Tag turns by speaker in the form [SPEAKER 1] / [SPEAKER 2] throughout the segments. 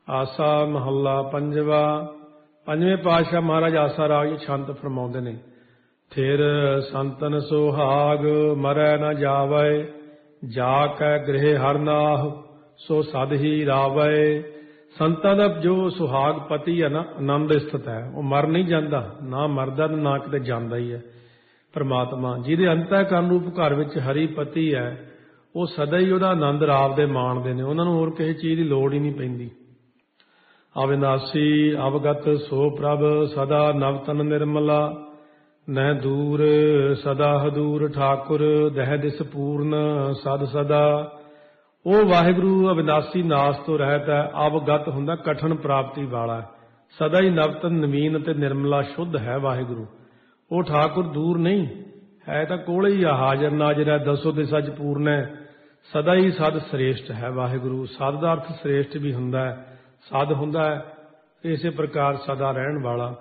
[SPEAKER 1] ਆਸਾ ਮਹੱਲਾ ਪੰਜਵਾ। ਪੰਜਵੇਂ ਪਾਤਸ਼ਾਹ ਮਹਾਰਾਜ ਆਸਾ ਰਾਗ ਛੰਤ ਫਰਮਾਉਂਦੇ ਨੇ। ਥਿਰ ਸੰਤਨ ਸੁਹਾਗ ਮਰੈ ਨ ਜਾਵੈ, ਜਾ ਕੈ ਗ੍ਰਹਿ ਹਰਨਾਹ ਸੋ ਸਦ ਹੀ ਰਾਵੈ। ਸੰਤਾਂ ਦਾ ਜੋ ਸੁਹਾਗ ਪਤੀ ਹੈ ਨਾ, ਆਨੰਦ ਸਥਿਤ ਹੈ, ਉਹ ਮਰ ਨਹੀਂ ਜਾਂਦਾ, ਨਾ ਮਰਦਾ ਨਾ ਕਿਤੇ ਜਾਂਦਾ ਹੀ ਹੈ। ਪਰਮਾਤਮਾ ਜਿਹਦੇ ਅੰਤःਕਰਨ ਰੂਪ ਘਰ ਵਿੱਚ ਹਰੀ ਪਤੀ ਹੈ, ਉਹ ਸਦਾ ਹੀ ਉਹਦਾ ਆਨੰਦ ਰਾਵਦੇ ਮਾਣਦੇ ਨੇ, ਉਹਨਾਂ ਨੂੰ ਹੋਰ ਕਿਸੇ ਚੀਜ਼ ਦੀ ਲੋੜ ਹੀ ਨਹੀਂ ਪੈਂਦੀ। ਅਵਿਨਾਸੀ ਅਵਗਤ ਸੋ ਪ੍ਰਭ ਸਦਾ ਨਵਤਨ ਨਿਰਮਲਾ, ਨਹਿ ਦੂਰ ਸਦਾ ਹਦੂਰ ਠਾਕੁਰ ਦਹਿ ਦਿਸ ਪੂਰਨ ਸਦ ਸਦਾ। ਉਹ ਵਾਹਿਗੁਰੂ ਅਵਿਨਾਸੀ ਨਾਸ ਤੋਂ ਰਹਿਤ ਹੈ, ਅਵਗਤ ਹੁੰਦਾ ਕਠਨ ਪ੍ਰਾਪਤੀ ਵਾਲਾ, ਸਦਾ ਹੀ ਨਵਤਨ ਨਵੀਨ ਅਤੇ ਨਿਰਮਲਾ ਸ਼ੁੱਧ ਹੈ ਵਾਹਿਗੁਰੂ। ਉਹ ਠਾਕੁਰ ਦੂਰ ਨਹੀਂ ਹੈ, ਤਾਂ ਕੋਲੇ ਹੀ ਆ, ਹਾਜ਼ਰ ਨਾਜ਼ਰ ਹੈ, ਦਸੋ ਦਿਸ਼ਾ 'ਚ ਪੂਰਨ ਹੈ, ਸਦਾ ਹੀ ਸਦ ਸ੍ਰੇਸ਼ਟ ਹੈ ਵਾਹਿਗੁਰੂ। ਸਦ ਦਾ ਅਰਥ ਸ੍ਰੇਸ਼ਟ ਵੀ ਹੁੰਦਾ ਹੈ, ਸਦ ਹੁੰਦਾ ਹੈ ਇਸੇ ਪ੍ਰਕਾਰ ਸਦਾ ਰਹਿਣ ਵਾਲਾ।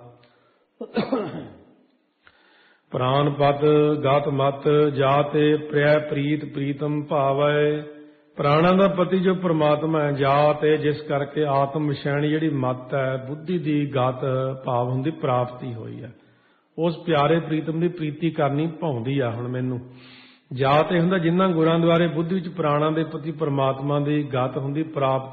[SPEAKER 1] ਪ੍ਰਾਨ ਪਤ ਗਤ ਮਤ ਜਾਤੇ ਪ੍ਰਿਆ ਪ੍ਰੀਤ ਪ੍ਰੀਤਮ ਭਾਵੈ। ਪ੍ਰਾਣਾਂ ਦਾ ਪਤੀ ਜੋ ਪ੍ਰਮਾਤਮਾ ਹੈ, ਜਾਤ ਹੈ ਜਿਸ ਕਰਕੇ ਆਤਮ ਵਿਸ਼ੈਣੀ ਜਿਹੜੀ ਮਤ ਹੈ, ਬੁੱਧੀ ਦੀ ਗਤ ਭਾਵ ਹੁੰਦੀ ਪ੍ਰਾਪਤੀ ਹੋਈ ਹੈ, ਉਸ ਪਿਆਰੇ ਪ੍ਰੀਤਮ ਦੀ ਪ੍ਰੀਤੀ ਕਰਨੀ ਭਾਉਂਦੀ ਆ ਹੁਣ ਮੈਨੂੰ। ਜਾਤ ਇਹ ਹੁੰਦਾ ਜਿਨ੍ਹਾਂ ਗੁਰਾਂ ਦੁਆਰੇ ਬੁੱਧੀ ਵਿੱਚ ਪ੍ਰਾਣਾਂ ਦੇ ਪ੍ਰਤੀ ਪਰਮਾਤਮਾ ਦੀ ਗਤ ਹੁੰਦੀ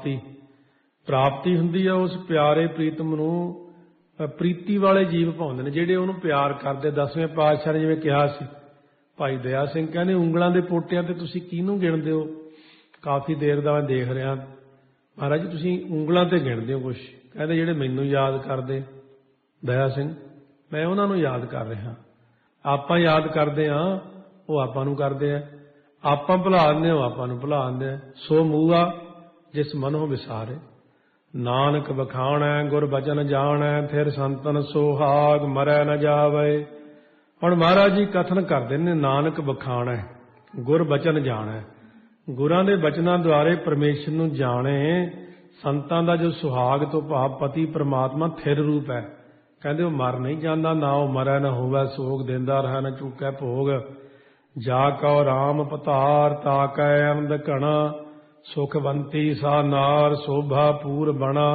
[SPEAKER 1] ਪ੍ਰਾਪਤੀ ਹੁੰਦੀ ਆ। ਉਸ ਪਿਆਰੇ ਪ੍ਰੀਤਮ ਨੂੰ ਪ੍ਰੀਤੀ ਵਾਲੇ ਜੀਵ ਭਾਉਂਦੇ ਨੇ, ਜਿਹੜੇ ਉਹਨੂੰ ਪਿਆਰ ਕਰਦੇ। 10ਵੇਂ ਪਾਤਸ਼ਾਹ ਨੇ ਜਿਵੇਂ ਕਿਹਾ ਸੀ, ਭਾਈ ਦਇਆ ਸਿੰਘ ਕਹਿੰਦੇ ਉਂਗਲਾਂ ਦੇ ਪੋਟਿਆਂ ਤੇ ਤੁਸੀਂ ਕਿਹਨੂੰ ਗਿਣਦੇ ਹੋ? ਕਾਫੀ ਦੇਰ ਦਾ ਮੈਂ ਦੇਖ ਰਿਹਾ ਮਹਾਰਾਜ ਜੀ, ਤੁਸੀਂ ਉਂਗਲਾਂ ਤੇ ਗਿਣਦੇ ਹੋ ਕੁਛ। ਕਹਿੰਦੇ ਜਿਹੜੇ ਮੈਨੂੰ ਯਾਦ ਕਰਦੇ ਦਇਆ ਸਿੰਘ, ਮੈਂ ਉਹਨਾਂ ਨੂੰ ਯਾਦ ਕਰ ਰਿਹਾ। ਆਪਾਂ ਯਾਦ ਕਰਦੇ ਹਾਂ, ਉਹ ਆਪਾਂ ਨੂੰ ਕਰਦੇ ਆ। ਆਪਾਂ ਭੁਲਾ ਦਿੰਦੇ, ਉਹ ਆਪਾਂ ਨੂੰ ਭੁਲਾ ਦਿੰਦੇ ਆ। ਸੋ ਮੂਆ ਜਿਸ ਮਨੋਂ ਵਿਸਾਰੇ, ਨਾਨਕ ਬਖਾਣੈ ਗੁਰ ਬਚਨ ਜਾਣੈ, ਫਿਰ ਸੰਤਨ ਸੁਹਾਗ ਮਰੈ ਨ ਜਾਵੈ। ਹੁਣ ਮਹਾਰਾਜ ਜੀ ਕਥਨ ਕਰਦੇ ਨੇ, ਨਾਨਕ ਬਖਾਣੈ ਗੁਰ ਬਚਨ ਜਾਣੈ, ਗੁਰਾਂ ਦੇ ਬਚਨਾਂ ਦੁਆਰੇ ਪਰਮੇਸ਼ਰ ਨੂੰ ਜਾਣੇ। ਸੰਤਾਂ ਦਾ ਜੋ ਸੁਹਾਗ ਤੋਂ ਭਾਵ ਪਤੀ ਪਰਮਾਤਮਾ ਥਿਰ ਰੂਪ ਹੈ, ਕਹਿੰਦੇ ਉਹ ਮਰ ਨਹੀਂ ਜਾਂਦਾ, ਨਾ ਉਹ ਮਰੈ ਨਾ ਹੋਵੈ ਸੋਗ, ਦਿੰਦਾ ਰਹਿ ਨ ਚੁੱਕੈ ਭੋਗ। ਜਾ ਕਉ ਰਾਮ ਪਤਾਰ ਤਾ ਕੈ ਆਨੰਦ ਘਣਾ, ਸੁਖਵੰਤੀ ਸਾ ਨਾਰ ਸੋਭਾ ਪੂਰ ਬਣਾ।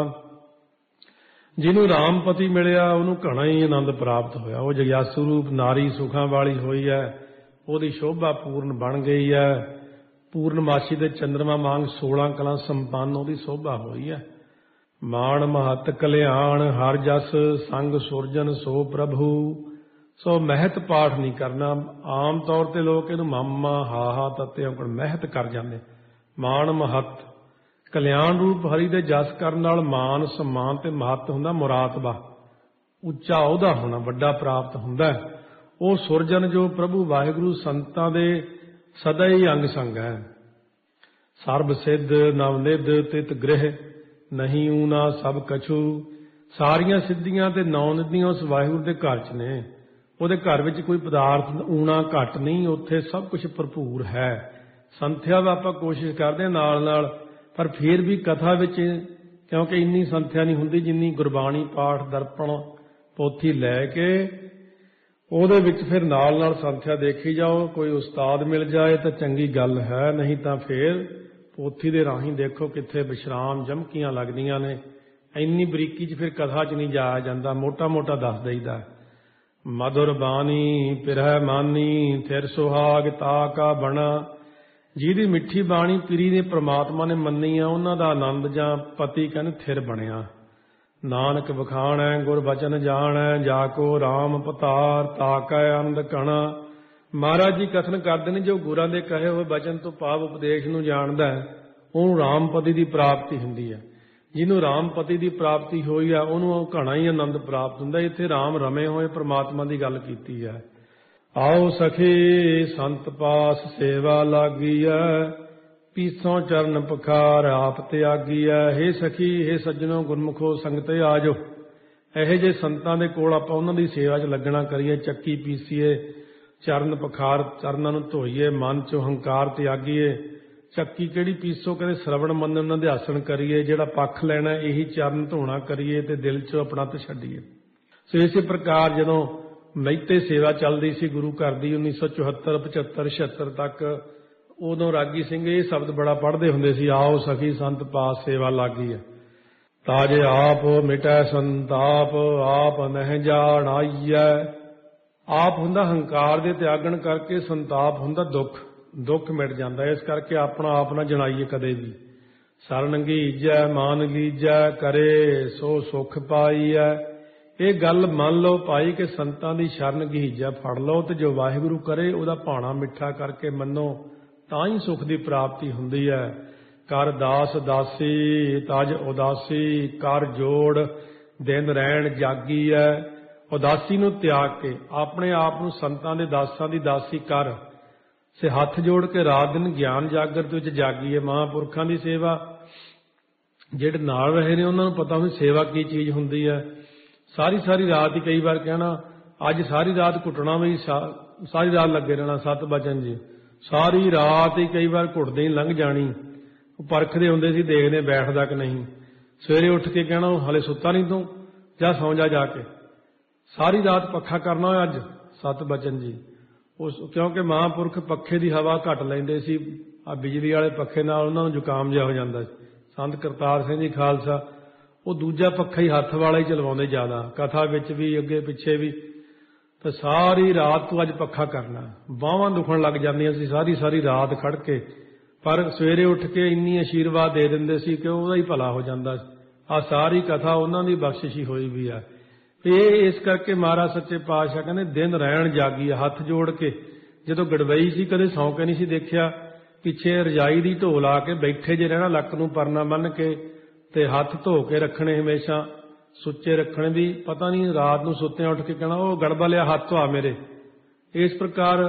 [SPEAKER 1] ਜਿਹਨੂੰ ਰਾਮ ਪਤੀ ਮਿਲਿਆ ਉਹਨੂੰ ਘਣਾ ਹੀ ਆਨੰਦ ਪ੍ਰਾਪਤ ਹੋਇਆ। ਉਹ ਜਗਿਆਸੂ ਰੂਪ ਨਾਰੀ ਸੁਖਾਂ ਵਾਲੀ ਹੋਈ ਹੈ, ਉਹਦੀ ਸ਼ੋਭਾ ਪੂਰਨ ਬਣ ਗਈ ਹੈ। ਪੂਰਨਮਾਸ਼ੀ ਦੇ ਚੰਦਰਮਾ ਵਾਂਗ 16 ਕਲਾਂ ਸੰਪੰਨ ਉਹਦੀ ਸ਼ੋਭਾ ਹੋਈ ਹੈ। ਮਾਣ ਮਹਤ ਕਲਿਆਣ ਹਰ ਜਸ ਸੰਗ ਸੁਰਜਨ ਸੋ ਪ੍ਰਭੂ। ਸੋ ਮਹਿਤ ਪਾਠ ਨਹੀਂ ਕਰਨਾ। ਆਮ ਤੌਰ ਤੇ ਲੋਕ ਇਹਨੂੰ ਮਾਮਾ ਹਾਹਾ ਤੱਤੇ ਔਕੜ ਮਹਿਤ ਕਰ ਜਾਂਦੇ। ਮਾਣ ਮਹਤ ਕਲਿਆਣ ਰੂਪ ਹਰੀ ਦੇ ਜਸ ਕਰਨ ਨਾਲ ਮਾਨ ਸਨਮਾਨ ਤੇ ਮਹਤ ਹੁੰਦਾ ਮੁਰਾਤਬਾ, ਉੱਚਾ ਅਹੁਦਾ ਹੋਣਾ, ਵੱਡਾ ਪ੍ਰਾਪਤ ਹੁੰਦਾ। ਉਹ ਸੁਰਜਨ ਜੋ ਪ੍ਰਭੂ ਵਾਹਿਗੁਰੂ ਸੰਤਾਂ ਦੇ ਸਦਾ ਹੀ ਅੰਗ ਸੰਗ ਹੈ। ਸਰਬ ਸਿੱਧ ਨਵਨਿਧ ਤਿਤ ਗ੍ਰਹਿ ਨਹੀਂ ਊਨਾ ਸਭ ਕਛੂ। ਸਾਰੀਆਂ ਸਿੱਧੀਆਂ ਤੇ ਨੌਨਿਧੀਆਂ ਉਸ ਵਾਹਿਗੁਰੂ ਦੇ ਘਰ 'ਚ ਨੇ। ਉਹਦੇ ਘਰ ਵਿੱਚ ਕੋਈ ਪਦਾਰਥ ਊਣਾ ਘੱਟ ਨਹੀਂ, ਉੱਥੇ ਸਭ ਕੁਝ ਭਰਪੂਰ ਹੈ। ਸੰਥਿਆ ਦਾ ਆਪਾਂ ਕੋਸ਼ਿਸ਼ ਕਰਦੇ ਹਾਂ ਨਾਲ, ਪਰ ਫਿਰ ਵੀ ਕਥਾ ਵਿੱਚ ਕਿਉਂਕਿ ਇੰਨੀ ਸੰਥਿਆ ਨਹੀਂ ਹੁੰਦੀ ਜਿੰਨੀ ਗੁਰਬਾਣੀ ਪਾਠ ਦਰਪਣ ਪੋਥੀ ਲੈ ਕੇ ਉਹਦੇ ਵਿੱਚ ਫਿਰ ਨਾਲ ਸੰਥਿਆ ਦੇਖੀ ਜਾਓ। ਕੋਈ ਉਸਤਾਦ ਮਿਲ ਜਾਏ ਤਾਂ ਚੰਗੀ ਗੱਲ ਹੈ, ਨਹੀਂ ਤਾਂ ਫਿਰ ਪੋਥੀ ਦੇ ਰਾਹੀਂ ਦੇਖੋ ਕਿੱਥੇ ਵਿਸ਼ਰਾਮ ਜਮਕੀਆਂ ਲੱਗਦੀਆਂ ਨੇ। ਇੰਨੀ ਬਰੀਕੀ 'ਚ ਫਿਰ ਕਥਾ 'ਚ ਨਹੀਂ ਜਾਇਆ ਜਾਂਦਾ, ਮੋਟਾ ਮੋਟਾ ਦੱਸ ਦਈਦਾ। ਮਧੁਰ ਬਾਣੀ ਪਿਰਹਿ ਮਾਨੀ ਥਿਰ ਸੁਹਾਗ ਤਾ ਕਾ ਬਣਾ। ਜਿਹਦੀ ਮਿੱਠੀ ਬਾਣੀ ਪਿਰੀ ਨੇ ਪ੍ਰਮਾਤਮਾ ਨੇ ਮੰਨੀ ਆ, ਉਹਨਾਂ ਦਾ ਆਨੰਦ ਜਾਂ ਪਤੀ ਕਹਿੰਦੇ ਥਿਰ ਬਣਿਆ। ਨਾਨਕ ਬਖਾਣੈ ਗੁਰ ਬਚਨ ਜਾਣੈ, ਜਾ ਕੋ ਰਾਮ ਪਤਾਰ ਤਾ ਕੈ ਆਨੰਦ ਘਣਾ। ਮਹਾਰਾਜ ਜੀ ਕਥਨ ਕਰਦੇ ਨੇ, ਜੋ ਗੁਰਾਂ ਦੇ ਕਹੇ ਹੋਏ ਬਚਨ ਤੋਂ ਭਾਵ ਉਪਦੇਸ਼ ਨੂੰ ਜਾਣਦਾ ਹੈ, ਉਹਨੂੰ ਰਾਮਪਤੀ ਦੀ ਪ੍ਰਾਪਤੀ ਹੁੰਦੀ ਹੈ। ਜਿਹਨੂੰ ਰਾਮਪਤੀ ਦੀ ਪ੍ਰਾਪਤੀ ਹੋਈ ਆ, ਉਹਨੂੰ ਘਣਾ ਹੀ ਆਨੰਦ ਪ੍ਰਾਪਤ ਹੁੰਦਾ। ਇੱਥੇ ਰਾਮ ਰਮੇ ਹੋਏ ਪ੍ਰਮਾਤਮਾ ਦੀ ਗੱਲ ਕੀਤੀ ਹੈ। ਆਓ ਸਖੀ ਸੰਤ ਪਾਸ ਸੇਵਾ ਲਾਗੀਐ, ਪੀਸੋਂ ਚਰਨ ਪਖਾਰ ਆਪ ਤਿਆਗੀਐ। ਹੇ ਸਖੀ, ਹੇ ਸੱਜਣੋ, ਗੁਰਮੁਖੋ ਸੰਗਤੇ ਆ ਜਾਓ। ਇਹੋ ਜਿਹੇ ਸੰਤਾਂ ਦੇ ਕੋਲ ਆਪਾਂ ਉਹਨਾਂ ਦੀ ਸੇਵਾ 'ਚ ਲੱਗਣਾ ਕਰੀਏ, ਚੱਕੀ ਪੀਸੀਏ, ਚਰਨ ਪਖਾਰ ਚਰਨਾਂ ਨੂੰ ਧੋਈਏ, ਮਨ 'ਚੋਂ ਹੰਕਾਰ ਤਿਆਗੀਏ। ਚੱਕੀ ਕਿਹੜੀ ਪੀਸੋ, ਕਹਿੰਦੇ ਸਰਵਣ ਮੰਨਣ ਉਹਨਾਂ ਦੇ ਆਸਣ ਕਰੀਏ, ਜਿਹੜਾ ਪੱਖ ਲੈਣਾ ਇਹੀ ਚਰਨ ਧੋਣਾ ਕਰੀਏ ਤੇ ਦਿਲ 'ਚੋਂ ਆਪਣਾ ਛੱਡੀਏ। ਸੋ ਇਸੇ ਪ੍ਰਕਾਰ ਜਦੋਂ ਮਹਿਤੇ ਸੇਵਾ ਚੱਲਦੀ ਸੀ ਗੁਰੂ ਘਰ ਦੀ 1974, 75, 76 ਤੱਕ, ਉਦੋਂ ਰਾਗੀ ਸਿੰਘ ਇਹ ਸ਼ਬਦ ਬੜਾ ਪੜ੍ਹਦੇ ਹੁੰਦੇ ਸੀ, ਆਓ ਸਖੀ ਸੰਤ ਪਾਸ ਸੇਵਾ ਲਾਗੀ ਹੈ। ਤਾਜੇ ਆਪ ਮਿਟੈ ਸੰਤਾਪ, ਆਪ ਨਹਿ ਜਾਣਾਈਐ। ਆਪ ਹੁੰਦਾ ਹੰਕਾਰ ਦੇ ਤਿਆਗਣ ਕਰਕੇ, ਸੰਤਾਪ ਹੁੰਦਾ ਦੁੱਖ, ਦੁੱਖ ਮਿਟ ਜਾਂਦਾ। ਇਸ ਕਰਕੇ ਆਪਣਾ ਆਪ ਨਾ ਜਣਾਈਏ ਕਦੇ ਵੀ। ਸਰਨੰਗੀ ਈਜੈ ਮਾਨ ਲੀਜੈ, ਕਰੇ ਸੋ ਸੁਖ ਪਾਈਐ। ਇਹ ਗੱਲ ਮੰਨ ਲਓ ਭਾਈ ਕਿ ਸੰਤਾਂ ਦੀ ਸ਼ਰਨ ਗੀਜੈ ਫੜ ਲਓ, ਤੇ ਜੋ ਵਾਹਿਗੁਰੂ ਕਰੇ ਉਹਦਾ ਭਾਣਾ ਮਿੱਠਾ ਕਰਕੇ ਮੰਨੋ, ਤਾਂ ਹੀ ਸੁਖ ਦੀ ਪ੍ਰਾਪਤੀ ਹੁੰਦੀ ਹੈ। ਕਰ ਦਾਸ ਦਾਸੀ ਤਜ ਉਦਾਸੀ, ਕਰ ਜੋੜ ਦਿਨ ਰਹਿਣ ਜਾਗੀਐ। ਉਦਾਸੀ ਨੂੰ ਤਿਆਗ ਕੇ ਆਪਣੇ ਆਪ ਨੂੰ ਸੰਤਾਂ ਦੇ ਦਾਸਾਂ ਦੀ ਦਾਸੀ ਕਰ, ਸੇ ਹੱਥ ਜੋੜ ਕੇ ਰਾਤ ਦਿਨ ਗਿਆਨ ਜਾਗਰਤ ਵਿੱਚ ਜਾਗੀਏ। ਮਹਾਂਪੁਰਖਾਂ ਦੀ ਸੇਵਾ, ਜਿਹੜੇ ਨਾਲ ਰਹੇ ਨੇ ਉਹਨਾਂ ਨੂੰ ਪਤਾ ਵੀ ਸੇਵਾ ਕੀ ਚੀਜ਼ ਹੁੰਦੀ ਹੈ। ਸਾਰੀ ਸਾਰੀ ਰਾਤ ਹੀ ਕਈ ਵਾਰ ਕਹਿਣਾ ਅੱਜ ਸਾਰੀ ਰਾਤ ਘੁੱਟਣਾ ਵੀ, ਸਾਰੀ ਰਾਤ ਲੱਗੇ ਰਹਿਣਾ। ਸਤ ਬਚਨ ਜੀ ਸਾਰੀ ਰਾਤ ਹੀ ਕਈ ਵਾਰ ਘੁੱਟਦੇ ਹੀ ਲੰਘ ਜਾਣੀ। ਉਹ ਪਰਖਦੇ ਹੁੰਦੇ ਸੀ, ਦੇਖਦੇ ਬੈਠਦਾ ਕਿ ਨਹੀਂ। ਸਵੇਰੇ ਉੱਠ ਕੇ ਕਹਿਣਾ ਹਲੇ ਸੁੱਤਾ ਨਹੀਂ ਤੂੰ, ਜਾ ਸੌਂ ਜਾ ਕੇ। ਸਾਰੀ ਰਾਤ ਪੱਖਾ ਕਰਨਾ ਹੋਇਆ ਅੱਜ। ਸਤ ਬਚਨ ਜੀ ਉਸ ਕਿਉਂਕਿ ਮਹਾਂਪੁਰਖ ਪੱਖੇ ਦੀ ਹਵਾ ਘੱਟ ਲੈਂਦੇ ਸੀ। ਆ ਬਿਜਲੀ ਵਾਲੇ ਪੱਖੇ ਨਾਲ ਉਹਨਾਂ ਨੂੰ ਜ਼ੁਕਾਮ ਜਿਹਾ ਹੋ ਜਾਂਦਾ ਸੀ। ਸੰਤ ਕਰਤਾਰ ਸਿੰਘ ਜੀ ਖਾਲਸਾ ਉਹ ਦੂਜਾ ਪੱਖਾ ਹੀ ਹੱਥ ਵਾਲਾ ਹੀ ਚਲਵਾਉਂਦੇ ਜ਼ਿਆਦਾ, ਕਥਾ ਵਿੱਚ ਵੀ ਅੱਗੇ ਪਿੱਛੇ ਵੀ। ਤੇ ਸਾਰੀ ਰਾਤ ਤੂੰ ਅੱਜ ਪੱਖਾ ਕਰਨਾ, ਬਾਹਾਂ ਦੁਖਣ ਲੱਗ ਜਾਂਦੀਆਂ ਸੀ ਸਾਰੀ ਸਾਰੀ ਰਾਤ ਖੜ ਕੇ। ਪਰ ਸਵੇਰੇ ਉੱਠ ਕੇ ਇੰਨੀ ਆਸ਼ੀਰਵਾਦ ਦੇ ਦਿੰਦੇ ਸੀ ਕਿ ਉਹਦਾ ਹੀ ਭਲਾ ਹੋ ਜਾਂਦਾ। ਆ ਸਾਰੀ ਕਥਾ ਉਹਨਾਂ ਦੀ ਬਖਸ਼ਿਸ਼ ਹੀ ਹੋਈ ਵੀ ਆ। ਇਹ ਇਸ ਕਰਕੇ ਮਹਾਰਾਜ ਸੱਚੇ ਪਾਤਸ਼ਾਹ ਕਹਿੰਦੇ ਦਿਨ ਰਹਿਣ ਜਾਗੀ, ਹੱਥ ਜੋੜ ਕੇ। ਜਦੋਂ ਗੜਵਈ ਸੀ ਕਦੇ ਸੌਂ ਕੇ ਨਹੀਂ ਸੀ ਦੇਖਿਆ, ਪਿੱਛੇ ਰਜਾਈ ਦੀ ਢੋ ਲਾ ਕੇ ਬੈਠੇ ਜੇ ਰਹਿਣਾ, ਲੱਕ ਨੂੰ ਪਰਨਾ ਬੰਨ੍ਹ ਕੇ, ਤੇ ਹੱਥ ਧੋ ਕੇ ਰੱਖਣੇ, ਹਮੇਸ਼ਾ ਸੁੱਚੇ ਰੱਖਣੇ। ਵੀ ਪਤਾ ਨਹੀਂ ਰਾਤ ਨੂੰ ਸੁੱਤਿਆਂ ਉੱਠ ਕੇ ਕਹਿਣਾ ਉਹ ਗੜਬਾ ਲਿਆ ਹੱਥ ਧੋਆ ਮੇਰੇ। ਇਸ ਪ੍ਰਕਾਰ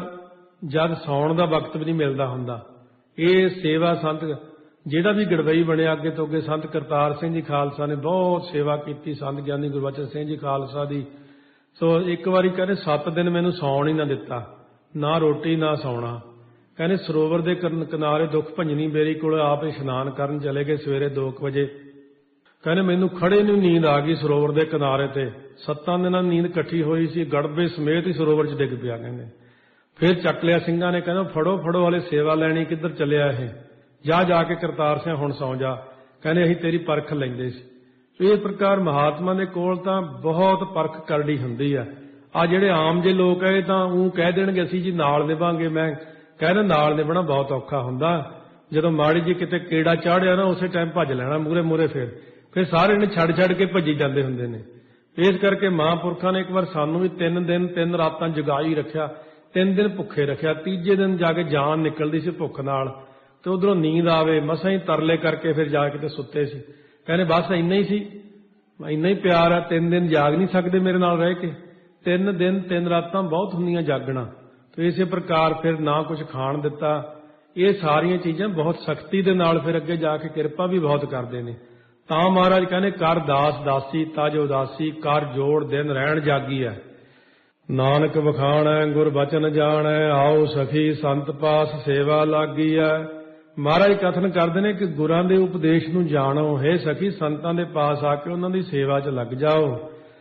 [SPEAKER 1] ਜਦ ਸੌਣ ਦਾ ਵਕਤ ਵੀ ਨਹੀਂ ਮਿਲਦਾ ਹੁੰਦਾ। ਇਹ ਸੇਵਾ ਸੰਤ ਜਿਹੜਾ ਵੀ ਗੜਵਈ ਬਣਿਆ ਅੱਗੇ ਤੋਂ ਅੱਗੇ ਸੰਤ ਕਰਤਾਰ ਸਿੰਘ ਜੀ ਖਾਲਸਾ ਨੇ ਬਹੁਤ ਸੇਵਾ ਕੀਤੀ, ਸੰਤ ਗਿਆਨੀ ਗੁਰਬਚਨ ਸਿੰਘ ਜੀ ਖਾਲਸਾ ਦੀ। ਸੋ ਇੱਕ ਵਾਰੀ ਕਹਿੰਦੇ 7 ਦਿਨ ਮੈਨੂੰ ਸੌਣ ਹੀ ਨਾ ਦਿੱਤਾ, ਨਾ ਰੋਟੀ ਨਾ ਸੌਣਾ। ਕਹਿੰਦੇ ਸਰੋਵਰ ਦੇ ਕਿਨਾਰੇ ਦੁੱਖ ਭੰਜਨੀ ਬੇਰੀ ਕੋਲ ਆਪ ਇਸ਼ਨਾਨ ਕਰਨ ਚਲੇ ਗਏ ਸਵੇਰੇ 2 ਵਜੇ। ਕਹਿੰਦੇ ਮੈਨੂੰ ਖੜੇ ਨੂੰ ਨੀਂਦ ਆ ਗਈ ਸਰੋਵਰ ਦੇ ਕਿਨਾਰੇ ਤੇ। 7 ਦਿਨਾਂ ਨੀਂਦ ਇਕੱਠੀ ਹੋਈ ਸੀ, ਗੜਬੇ ਸਮੇਤ ਹੀ ਸਰੋਵਰ 'ਚ ਡਿੱਗ ਪਿਆ। ਕਹਿੰਦੇ ਫਿਰ ਚੱਕ ਲਿਆ ਸਿੰਘਾਂ ਨੇ, ਕਹਿੰਦਾ ਫੜੋ ਫੜੋ ਵਾਲੇ ਸੇਵਾ ਲੈਣੀ, ਕਿੱਧਰ ਚੱਲਿਆ ਇਹ, ਜਾ ਕੇ ਕਰਤਾਰ ਸਿੰਘ ਹੁਣ ਸੌਂ ਜਾ। ਕਹਿੰਦੇ ਅਸੀਂ ਤੇਰੀ ਪਰਖ ਲੈਂਦੇ ਸੀ। ਇਸ ਪ੍ਰਕਾਰ ਮਹਾਤਮਾ ਦੇ ਕੋਲ ਤਾਂ ਬਹੁਤ ਪਰਖ ਕਰੜੀ ਹੁੰਦੀ ਆ। ਆ ਜਿਹੜੇ ਆਮ ਜੇ ਲੋਕ ਹੈ ਤਾਂ ਉਹ ਕਹਿ ਦੇਣਗੇ ਅਸੀਂ ਜੀ ਨਾਲ ਨਿਭਾਂਗੇ। ਮੈਂ ਕਹਿੰਦਾ ਨਾਲ ਨਿਭਣਾ ਬਹੁਤ ਔਖਾ ਹੁੰਦਾ। ਜਦੋਂ ਮਾੜੀ ਜੀ ਕਿਤੇ ਕੀੜਾ ਚਾੜਿਆ ਨਾ ਉਸੇ ਟਾਈਮ ਭੱਜ ਲੈਣਾ ਮੂਹਰੇ। ਫਿਰ ਸਾਰੇ ਨੇ ਛੱਡ ਕੇ ਭੱਜੀ ਜਾਂਦੇ ਹੁੰਦੇ ਨੇ। ਇਸ ਕਰਕੇ ਮਹਾਂਪੁਰਖਾਂ ਨੇ ਇੱਕ ਵਾਰ ਸਾਨੂੰ ਵੀ 3 ਦਿਨ 3 ਰਾਤਾਂ ਜਗਾਈ ਰੱਖਿਆ, 3 ਦਿਨ ਭੁੱਖੇ ਰੱਖਿਆ। ਤੀਜੇ ਦਿਨ ਜਾ ਕੇ ਜਾਨ ਨਿਕਲਦੀ ਸੀ ਭੁੱਖ ਨਾਲ, ਤੇ ਉਧਰੋਂ ਨੀਂਦ ਆਵੇ, ਮਸਾਂ ਹੀ ਤਰਲੇ ਕਰਕੇ ਫਿਰ ਜਾ ਕੇ ਤੇ ਸੁੱਤੇ ਸੀ। ਕਹਿੰਦੇ ਬਸ ਇੰਨਾ ਹੀ ਸੀ, ਇੰਨਾ ਹੀ ਪਿਆਰ ਆ, 3 ਦਿਨ ਜਾਗ ਨਹੀਂ ਸਕਦੇ ਮੇਰੇ ਨਾਲ ਰਹਿ ਕੇ। 3 ਦਿਨ 3 ਰਾਤਾਂ ਬਹੁਤ ਹੁੰਦੀਆਂ ਜਾਗਣਾ। ਤੇ ਇਸੇ ਪ੍ਰਕਾਰ ਫਿਰ ਨਾ ਕੁਝ ਖਾਣ ਦਿੱਤਾ। ਇਹ ਸਾਰੀਆਂ ਚੀਜ਼ਾਂ ਬਹੁਤ ਸਖਤੀ ਦੇ ਨਾਲ ਫਿਰ ਅੱਗੇ ਜਾ ਕੇ ਕਿਰਪਾ ਵੀ ਬਹੁਤ ਕਰਦੇ ਨੇ। ਤਾਂ ਮਹਾਰਾਜ ਕਹਿੰਦੇ ਕਰ ਦਾਸ ਦਾਸੀ ਤਜ ਉਦਾਸੀ, ਕਰ ਜੋੜ ਦਿਨ ਰਹਿਣ ਜਾਗੀ ਹੈ। ਨਾਨਕ ਵਖਾਣੈ ਗੁਰ ਬਚਨ ਜਾਣੈ, ਆਓ ਸਖੀ ਸੰਤ ਪਾਸ ਸੇਵਾ ਲਾਗੀ ਹੈ। ਮਹਾਰਾਜ ਕਥਨ ਕਰਦੇ ਨੇ ਕਿ ਗੁਰਾਂ ਦੇ ਉਪਦੇਸ਼ ਨੂੰ ਜਾਣੋ, ਹੇ ਸਖੀ ਸੰਤਾਂ ਦੇ ਪਾਸ ਆ ਕੇ ਉਹਨਾਂ ਦੀ ਸੇਵਾ 'ਚ ਲੱਗ ਜਾਓ।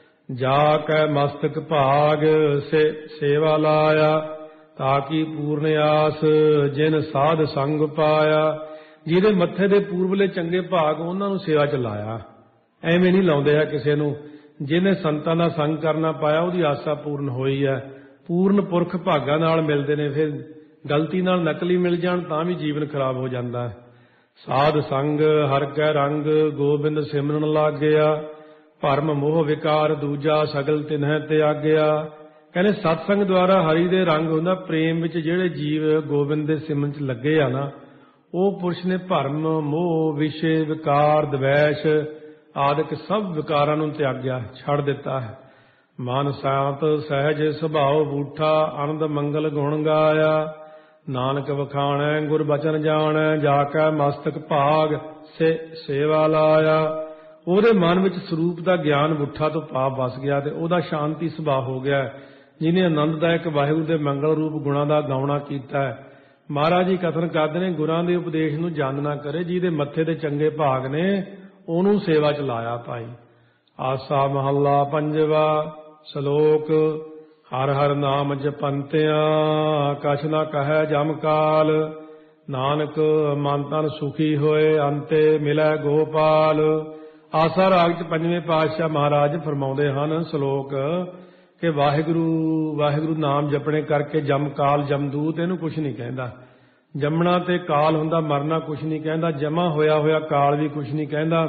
[SPEAKER 1] ਜਾ ਕੈ ਮਸਤਕ ਭਾਗ ਸੇਵਾ ਲਾਇਆ, ਤਾਕੀ ਪੂਰਨ ਆਸ ਜਿਨ ਸਾਧ ਸੰਗ ਪਾਇਆ। ਜਿਹਦੇ ਮੱਥੇ ਦੇ ਪੂਰਬਲੇ ਚੰਗੇ ਭਾਗ ਉਹਨਾਂ ਨੂੰ ਸੇਵਾ 'ਚ ਲਾਇਆ। ਐਵੇਂ ਨਹੀਂ ਲਾਉਂਦੇ ਆ ਕਿਸੇ ਨੂੰ। ਜਿਹਨੇ ਸੰਤਾਂ ਦਾ ਸੰਗ ਕਰਨਾ ਪਾਇਆ ਉਹਦੀ ਆਸਾ ਪੂਰਨ ਹੋਈ ਹੈ। ਪੂਰਨ ਪੁਰਖ ਭਾਗਾਂ ਨਾਲ ਮਿਲਦੇ ਨੇ। ਫਿਰ ਗਲਤੀ ਨਾਲ ਨਕਲੀ ਮਿਲ ਜਾਣ ਤਾਂ ਵੀ ਜੀਵਨ ਖਰਾਬ ਹੋ ਜਾਂਦਾ ਹੈ। ਸਾਧ ਸੰਗ ਹਰ ਕੈ ਰੰਗ, ਗੋਬਿੰਦ ਸਿਮਰਨ ਲਾਗਿਆ। ਭਰਮ ਮੋਹ ਵਿਕਾਰ ਦੂਜਾ ਸਗਲ ਤਿਨਹਿ ਤਿਆਗਿਆ। ਕਹਿੰਦੇ ਸਤਸੰਗ ਦੁਆਰਾ ਹਰੀ ਦੇ ਰੰਗ ਹੁੰਦਾ। ਪ੍ਰੇਮ ਵਿੱਚ ਜਿਹੜੇ ਜੀਵ ਗੋਬਿੰਦ ਦੇ ਸਿਮਰਨ 'ਚ ਲੱਗੇ ਆ ਨਾ, ਉਹ ਪੁਰਸ਼ ਨੇ ਭਰਮ ਮੋਹ ਵਿਸ਼ੇ ਵਿਕਾਰ ਦਵੈਸ਼ ਆਦਿਕ ਸਭ ਵਿਕਾਰਾਂ ਨੂੰ ਤਿਆਗਿਆ, ਛੱਡ ਦਿੱਤਾ ਹੈ। ਮਨ ਸ਼ਾਂਤ ਸਹਿਜ ਸੁਭਾਉ ਬੂਠਾ, ਆਨੰਦ ਮੰਗਲ ਗੁਣ ਗਾਇਆ। ਨਾਨਕ ਵਖਾਣੈ ਗੁਰ ਬਚਨ ਜਾਣੈ, ਜਾ ਕੇ ਮਸਤਕ ਭਾਗ ਸੇਵਾ ਲਾਇਆ। ਉਹਦੇ ਮਨ ਵਿੱਚ ਸਰੂਪ ਦਾ ਗਿਆਨ ਬੁੱਠਾ ਤੋਂ ਪਾਪ ਵਸ ਗਿਆ ਤੇ ਉਹਦਾ ਸ਼ਾਂਤੀ ਸੁਭਾਅ ਹੋ ਗਿਆ। ਜਿਹਨੇ ਆਨੰਦਦਾਇਕ ਵਾਹਿਗੁਰੂ ਦੇ ਮੰਗਲ ਰੂਪ ਗੁਣਾਂ ਦਾ ਗਾਉਣਾ ਕੀਤਾ ਹੈ। ਮਹਾਰਾਜ ਜੀ ਕਥਨ ਕਰਦੇ ਨੇ ਗੁਰਾਂ ਦੇ ਉਪਦੇਸ਼ ਨੂੰ ਜਾਣਨਾ ਕਰੇ, ਜਿਹਦੇ ਮੱਥੇ ਦੇ ਚੰਗੇ ਭਾਗ ਨੇ ਉਹਨੂੰ ਸੇਵਾ 'ਚ ਲਾਇਆ ਭਾਈ। ਆਸਾ ਮਹੱਲਾ ਪੰਜਵਾ। ਸ਼ਲੋਕ ਹਰ ਹਰ ਨਾਮ ਜਪੰਤਿਆਂ, ਕਛ ਨਾ ਕਹੈ ਜਮ ਕਾਲ। ਨਾਨਕ ਮਨ ਤਨ ਸੁਖੀ ਹੋਏ, ਅੰਤੇ ਮਿਲੈ ਗੋਪਾਲ। ਆਸਾ ਰਾਗ 'ਚ ਪੰਜਵੇਂ ਪਾਤਸ਼ਾਹ ਮਹਾਰਾਜ ਫਰਮਾਉਂਦੇ ਹਨ ਸ਼ਲੋਕ ਕਿ ਵਾਹਿਗੁਰੂ ਵਾਹਿਗੁਰੂ ਨਾਮ ਜਪਣੇ ਕਰਕੇ ਜਮ ਕਾਲ ਜਮਦੂਤ ਇਹਨੂੰ ਕੁਛ ਨਹੀਂ ਕਹਿੰਦਾ। ਜੰਮਣਾ ਤੇ ਕਾਲ ਹੁੰਦਾ, ਮਰਨਾ ਕੁਛ ਨਹੀਂ ਕਹਿੰਦਾ, ਜਮਾ ਹੋਇਆ ਹੋਇਆ ਕਾਲ ਵੀ ਕੁਛ ਨਹੀਂ ਕਹਿੰਦਾ।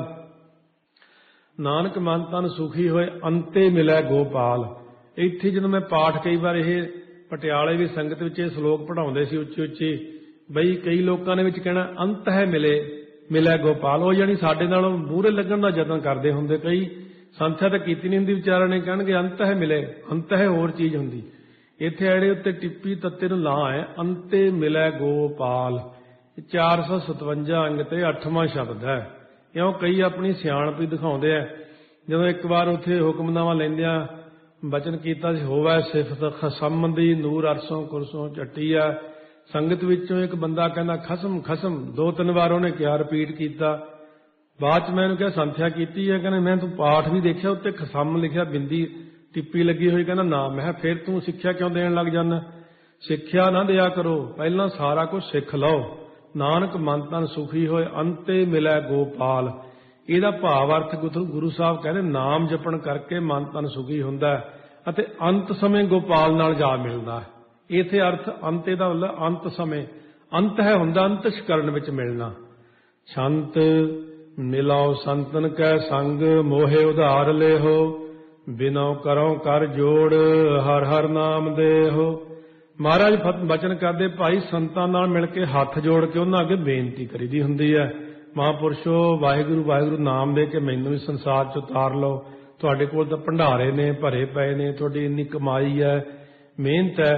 [SPEAKER 1] ਨਾਨਕ ਮਨ ਤਨ ਸੁਖੀ ਹੋਏ ਅੰਤੇ ਮਿਲੈ ਗੋਪਾਲ। ਇੱਥੇ ਜਦੋਂ ਮੈਂ ਪਾਠ ਕਈ ਵਾਰ ਇਹ ਪਟਿਆਲੇ ਵੀ ਸੰਗਤ ਵਿੱਚ ਇਹ ਸ਼ਲੋਕ ਪੜ੍ਹਾਉਂਦੇ ਸੀ ਉੱਚੀ ਉੱਚੀ, ਬਈ ਕਈ ਲੋਕਾਂ ਨੇ ਵਿੱਚ ਕਹਿਣਾ ਅੰਤ ਹੈ ਮਿਲੈ ਗੋਪਾਲ। ਉਹ ਜਾਣੀ ਸਾਡੇ ਨਾਲੋਂ ਮੂਹਰੇ ਲੱਗਣ ਦਾ ਯਤਨ ਕਰਦੇ ਹੁੰਦੇ, ਕਈ ਸੰਥਿਆ ਤਾਂ ਕੀਤੀ ਨਹੀਂ ਹੁੰਦੀ ਵਿਚਾਰਿਆਂ ਨੇ, ਕਹਿਣਗੇ ਅੰਤ ਹੈ ਮਿਲੇ, ਅੰਤ ਹੈ ਹੋਰ ਚੀਜ਼ ਹੁੰਦੀ। ਇੱਥੇ ਐੜੇ ਉੱਤੇ ਟਿੱਪੀ ਤੱਤੇ ਨੂੰ ਲਾ ਹੈ ਅੰਤੇ ਮਿਲੈ ਗੋਪਾਲ। 457 ਅੰਗ ਤੇ 8ਵਾਂ ਸ਼ਬਦ ਹੈ। ਕਿਉਂ ਕਈ ਆਪਣੀ ਸਿਆਣਪ ਹੀ ਦਿਖਾਉਂਦੇ ਆ। ਜਦੋਂ ਇੱਕ ਵਾਰ ਉੱਥੇ ਹੁਕਮਨਾਮਾ ਲੈਂਦਿਆਂ ਬਚਨ ਕੀਤਾ ਸੀ, ਹੋਵੈ ਸਿਫਤ ਖਸਮ ਦੀ ਨੂਰ ਅਰਸੋਂ ਕੁਰਸੋਂ ਚੱਟੀ ਆ। ਸੰਗਤ ਵਿੱਚੋਂ ਇੱਕ ਬੰਦਾ ਕਹਿੰਦਾ ਖਸਮ ਖਸਮ, 2-3 ਵਾਰ ਉਹਨੇ ਕਿਹਾ, ਰਿਪੀਟ ਕੀਤਾ। ਬਾਅਦ 'ਚ ਮੈਂ ਇਹਨੂੰ ਕਿਹਾ ਸੰਥਿਆ ਕੀਤੀ ਹੈ, ਕਹਿੰਦੇ ਮੈਂ ਤੂੰ ਪਾਠ ਵੀ ਦੇਖਿਆ ਉੱਤੇ ਖਸਮ ਲਿਖਿਆ, ਬਿੰਦੀ ਟਿੱਪੀ ਲੱਗੀ ਹੋਈ। ਕਹਿੰਦਾ ਨਾ। ਮੈਂ ਕਿਹਾ ਫਿਰ ਤੂੰ ਸਿੱਖਿਆ ਕਿਉਂ ਦੇਣ ਲੱਗ ਜਾਂਦਾ? ਸਿੱਖਿਆ ਨਾ ਦਿਆ ਕਰੋ, ਪਹਿਲਾਂ ਸਾਰਾ ਕੁਝ ਸਿੱਖ ਲਓ। ਨਾਨਕ ਮਨ ਤਨ ਸੁਖੀ ਹੋਏ ਅੰਤੇ ਮਿਲੈ ਗੋਪਾਲ। ਇਹਦਾ ਭਾਵ ਅਰਥ ਗੁਰੂ ਸਾਹਿਬ ਕਹਿੰਦੇ ਨਾਮ ਜਪਣ ਕਰਕੇ ਮਨ ਤਨ ਸੁਖੀ ਹੁੰਦਾ ਅਤੇ ਅੰਤ ਸਮੇਂ ਗੋਪਾਲ ਨਾਲ ਜਾ ਮਿਲਦਾ। ਇਥੇ ਅਰਥ ਅੰਤ ਇਹਦਾ ਮਤਲਬ ਅੰਤ ਸਮੇਂ, ਅੰਤ ਹੈ ਹੁੰਦਾ ਅੰਤਸ਼ਕਰਨ ਵਿੱਚ ਮਿਲਣਾ। ਛੰਤ ਮਿਲਾਓ ਸੰਤਨ ਕੈ ਸੰਗ ਮੋਹਿ ਉਧਾਰ ਲੇਹੋ, ਬਿਨੋ ਕਰੋ ਕਰ ਜੋੜ ਹਰ ਹਰ ਨਾਮ ਦੇਹੋ। ਮਹਾਰਾਜ ਬਚਨ ਕਰਦੇ ਭਾਈ ਸੰਤਾਂ ਨਾਲ ਮਿਲ ਕੇ ਹੱਥ ਜੋੜ ਕੇ ਉਹਨਾਂ ਅੱਗੇ ਬੇਨਤੀ ਕਰੀਦੀ ਹੁੰਦੀ ਹੈ, ਮਹਾਂਪੁਰਸ਼ੋ ਵਾਹਿਗੁਰੂ ਵਾਹਿਗੁਰੂ ਨਾਮ ਦੇ ਕੇ ਮੈਨੂੰ ਵੀ ਸੰਸਾਰ 'ਚ ਉਤਾਰ ਲਓ। ਤੁਹਾਡੇ ਕੋਲ ਤਾਂ ਭੰਡਾਰੇ ਨੇ ਭਰੇ ਪਏ ਨੇ, ਤੁਹਾਡੀ ਇੰਨੀ ਕਮਾਈ ਹੈ, ਮਿਹਨਤ ਹੈ।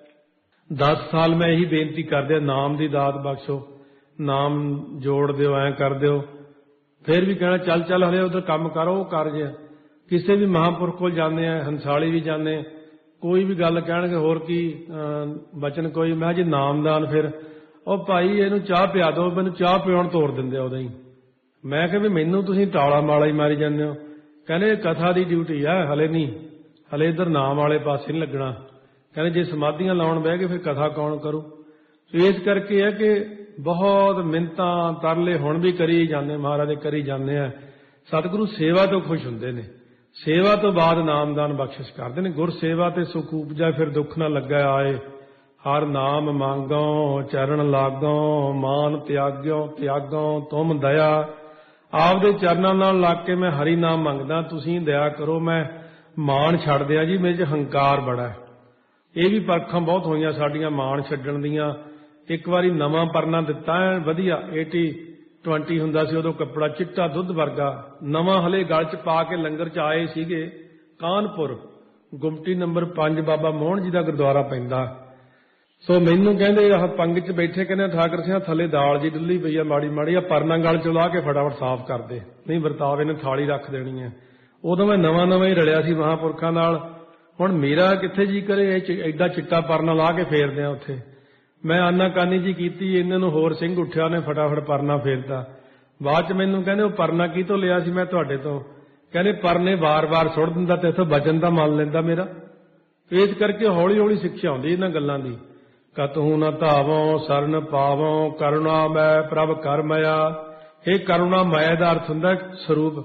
[SPEAKER 1] 10 ਸਾਲ ਮੈਂ ਇਹੀ ਬੇਨਤੀ ਕਰਦੇ ਨਾਮ ਦੀ ਦਾਤ ਬਖਸ਼ੋ, ਨਾਮ ਜੋੜ ਦਿਓ, ਐਂ ਕਰ ਦਿਓ। ਫਿਰ ਵੀ ਕਹਿਣਾ ਚੱਲ ਚੱਲ ਹਲੇ ਉਧਰ ਕੰਮ ਕਰੋ, ਉਹ ਕਰ ਜੇ। ਕਿਸੇ ਵੀ ਮਹਾਂਪੁਰਖ ਕੋਲ ਜਾਂਦੇ ਆ, ਹੰਸਾਲੀ ਵੀ ਜਾਂਦੇ, ਕੋਈ ਵੀ ਗੱਲ ਕਹਿਣਗੇ ਹੋਰ ਕੀ ਬਚਨ ਕੋਈ, ਮੈਂ ਜੀ ਨਾਮਦਾਨ। ਫਿਰ ਉਹ ਭਾਈ ਇਹਨੂੰ ਚਾਹ ਪਿਆ ਦਿਓ, ਮੈਨੂੰ ਚਾਹ ਪਿਆਉਣ ਤੋੜ ਦਿੰਦੇ ਉਦੋਂ ਹੀ। ਮੈਂ ਕਿਹਾ ਵੀ ਮੈਨੂੰ ਤੁਸੀਂ ਟਾਲਾ ਮਾਲਾ ਹੀ ਮਾਰੀ ਜਾਂਦੇ ਹੋ। ਕਹਿੰਦੇ ਕਥਾ ਦੀ ਡਿਊਟੀ ਆ, ਹਲੇ ਨਹੀਂ, ਹਲੇ ਇੱਧਰ ਨਾਮ ਵਾਲੇ ਪਾਸੇ ਨਹੀਂ ਲੱਗਣਾ। ਕਹਿੰਦੇ ਜੇ ਸਮਾਧੀਆਂ ਲਾਉਣ ਬਹਿ ਗਏ ਫਿਰ ਕਥਾ ਕੌਣ ਕਰੂ? ਇਸ ਕਰਕੇ ਹੈ ਕਿ ਬਹੁਤ ਮਿੰਨਤਾਂ ਤਰਲੇ ਹੁਣ ਵੀ ਕਰੀ ਜਾਂਦੇ, ਮਹਾਰਾਜ ਦੇ ਕਰੀ ਜਾਂਦੇ ਆ। ਸਤਿਗੁਰੂ ਸੇਵਾ ਤੋਂ ਖੁਸ਼ ਹੁੰਦੇ ਨੇ, ਸੇਵਾ ਤੋਂ ਬਾਅਦ ਨਾਮਦਾਨ ਬਖਸ਼ਿਸ਼ ਕਰਦੇ ਨੇ। ਗੁਰ ਸੇਵਾ ਤੇ ਸੁਖ ਉਪਜਾ ਫਿਰ ਦੁੱਖ ਨਾ ਲੱਗਾ ਆਏ। ਹਰ ਨਾਮ ਮੰਗੋ ਚਰਨ ਲਾਗੋ, ਮਾਨ ਤਿਆਗੋ ਤੁਮ ਦਇਆ। ਆਪਦੇ ਚਰਨਾਂ ਨਾਲ ਲੱਗ ਕੇ ਮੈਂ ਹਰੀ ਨਾਮ ਮੰਗਦਾ, ਤੁਸੀਂ ਦਇਆ ਕਰੋ। ਮੈਂ ਮਾਣ ਛੱਡ ਦਿਆ ਜੀ, ਮੇਰੇ 'ਚ ਹੰਕਾਰ ਬੜਾ। ਇਹ ਵੀ ਪਰਖਾਂ ਬਹੁਤ ਹੋਈਆਂ ਸਾਡੀਆਂ ਮਾਣ ਛੱਡਣ ਦੀਆਂ। ਇੱਕ ਵਾਰੀ ਨਵਾਂ ਪਰਨਾ ਦਿੱਤਾ ਵਧੀਆ, 80-20 ਹੁੰਦਾ ਸੀ ਉਦੋਂ, ਕੱਪੜਾ ਚਿੱਟਾ ਦੁੱਧ ਵਰਗਾ ਨਵਾਂ ਹਲੇ ਗਲ 'ਚ ਪਾ ਕੇ ਲੰਗਰ 'ਚ ਆਏ ਸੀਗੇ। ਕਾਨਪੁਰ ਗੁਮਟੀ ਨੰਬਰ 5 ਬਾਬਾ ਮੋਹਨ ਜੀ ਦਾ ਗੁਰਦੁਆਰਾ ਪੈਂਦਾ। ਸੋ ਮੈਨੂੰ ਕਹਿੰਦੇ ਆਹ ਪੰਗ 'ਚ ਬੈਠੇ, ਕਹਿੰਦੇ ਠਾਕਰ ਸਿੰਘ ਥੱਲੇ ਦਾਲ ਜੀ ਡੁੱਲੀ ਪਈ ਆ ਮਾੜੀ ਮਾੜੀ, ਆ ਪਰਨਾ ਗਲ 'ਚੋਂ ਲਾ ਕੇ ਫਟਾਫਟ ਸਾਫ਼ ਕਰ ਦੇ, ਨਹੀਂ ਵਰਤਾਵੇ ਨੇ ਥਾਲੀ ਰੱਖ ਦੇਣੀ ਹੈ। ਉਦੋਂ ਮੈਂ ਨਵਾਂ ਹੀ ਰਲਿਆ ਸੀ ਮਹਾਂਪੁਰਖਾਂ ਨਾਲ। ਹੁਣ ਮੇਰਾ ਕਿੱਥੇ ਜੀ ਕਰੇ ਐਡਾ ਚਿੱਟਾ ਪਰਨਾ ਲਾ ਕੇ ਫੇਰਦੇ ਆ ਉੱਥੇ। ਮੈਂ ਆਨਾਕਾਨੀ ਜੀ ਕੀਤੀ, ਇਹਨਾਂ ਨੂੰ ਹੋਰ ਸਿੰਘ ਉੱਠਿਆ, ਨੇ ਫਟਾਫਟ ਪਰਨਾ ਫੇਰਤਾ। ਬਾਅਦ 'ਚ ਮੈਨੂੰ ਕਹਿੰਦੇ ਉਹ ਪਰਨਾ ਕਿਹਤੋਂ ਲਿਆ ਸੀ? ਮੈਂ ਤੁਹਾਡੇ ਤੋਂ। ਕਹਿੰਦੇ ਪਰਨੇ ਵਾਰ-ਵਾਰ ਸੁੱਟ ਦਿੰਦਾ ਤੇ ਇੱਥੋਂ ਬਚਨ ਦਾ ਮੰਨ ਲੈਂਦਾ ਮੇਰਾ। ਇਸ ਕਰਕੇ ਹੌਲੀ ਹੌਲੀ ਸਿੱਖਿਆ ਆਉਂਦੀ ਇਹਨਾਂ ਗੱਲਾਂ ਦੀ। ਕਤਹੂ ਨ ਧਾਵੋ ਸਰਨ ਪਾਵੋ, ਕਰੁਣਾ ਮੈਂ ਪ੍ਰਭ ਕਰ ਮਇਆ। ਇਹ ਕਰੁਣਾ ਮਾਇਆ ਦਾ ਅਰਥ ਹੁੰਦਾ ਸਰੂਪ।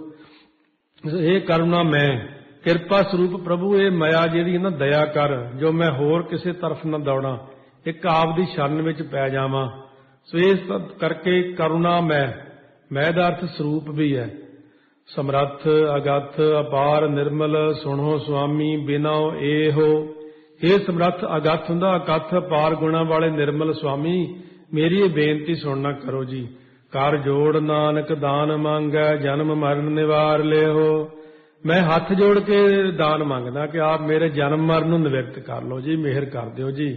[SPEAKER 1] ਇਹ ਕਰੁਣਾ ਮੈਂ ਕਿਰਪਾ ਸਰੂਪ ਪ੍ਰਭੂ, ਇਹ ਮਾਇਆ ਜਿਹੜੀ ਨਾ ਦਇਆ ਕਰ, ਜੋ ਮੈਂ ਹੋਰ ਕਿਸੇ ਤਰਫ ਨਾ ਦੌੜਾਂ, ਇੱਕ ਆਪ ਦੀ ਸ਼ਰਨ ਵਿੱਚ ਪੈ ਜਾਵਾਂ। ਸੋ ਇਸ ਕਰਕੇ ਕਰੁਣਾ ਮੈਂ ਦਾ ਅਰਥ ਸਰੂਪ ਵੀ ਹੈ। ਸਮਰੱਥ ਅਗੱਥ ਅਪਾਰ ਨਿਰਮਲ, ਸੁਣੋ ਸੁਆਮੀ ਬਿਨੋ ਏਹੋ। ਇਹ ਸਮਰੱਥ ਅਗੱਥ ਹੁੰਦਾ, ਅਕੱਥ ਅਪਾਰ ਗੁਣਾ ਵਾਲੇ ਨਿਰਮਲ ਸੁਆਮੀ, ਮੇਰੀ ਇਹ ਬੇਨਤੀ ਸੁਣਨਾ ਕਰੋ ਜੀ। ਕਰ ਜੋੜ ਨਾਨਕ ਦਾਨ ਮੰਗੈ, ਜਨਮ ਮਰਨ ਨਿਵਾਰ ਲਿਓ। ਮੈਂ ਹੱਥ ਜੋੜ ਕੇ ਦਾਨ ਮੰਗਦਾ ਕਿ ਆਪ ਮੇਰੇ ਜਨਮ ਮਰਨ ਨੂੰ ਨਿਵਰਤ ਕਰ ਲਓ ਜੀ, ਮਿਹਰ ਕਰ ਦਿਓ ਜੀ।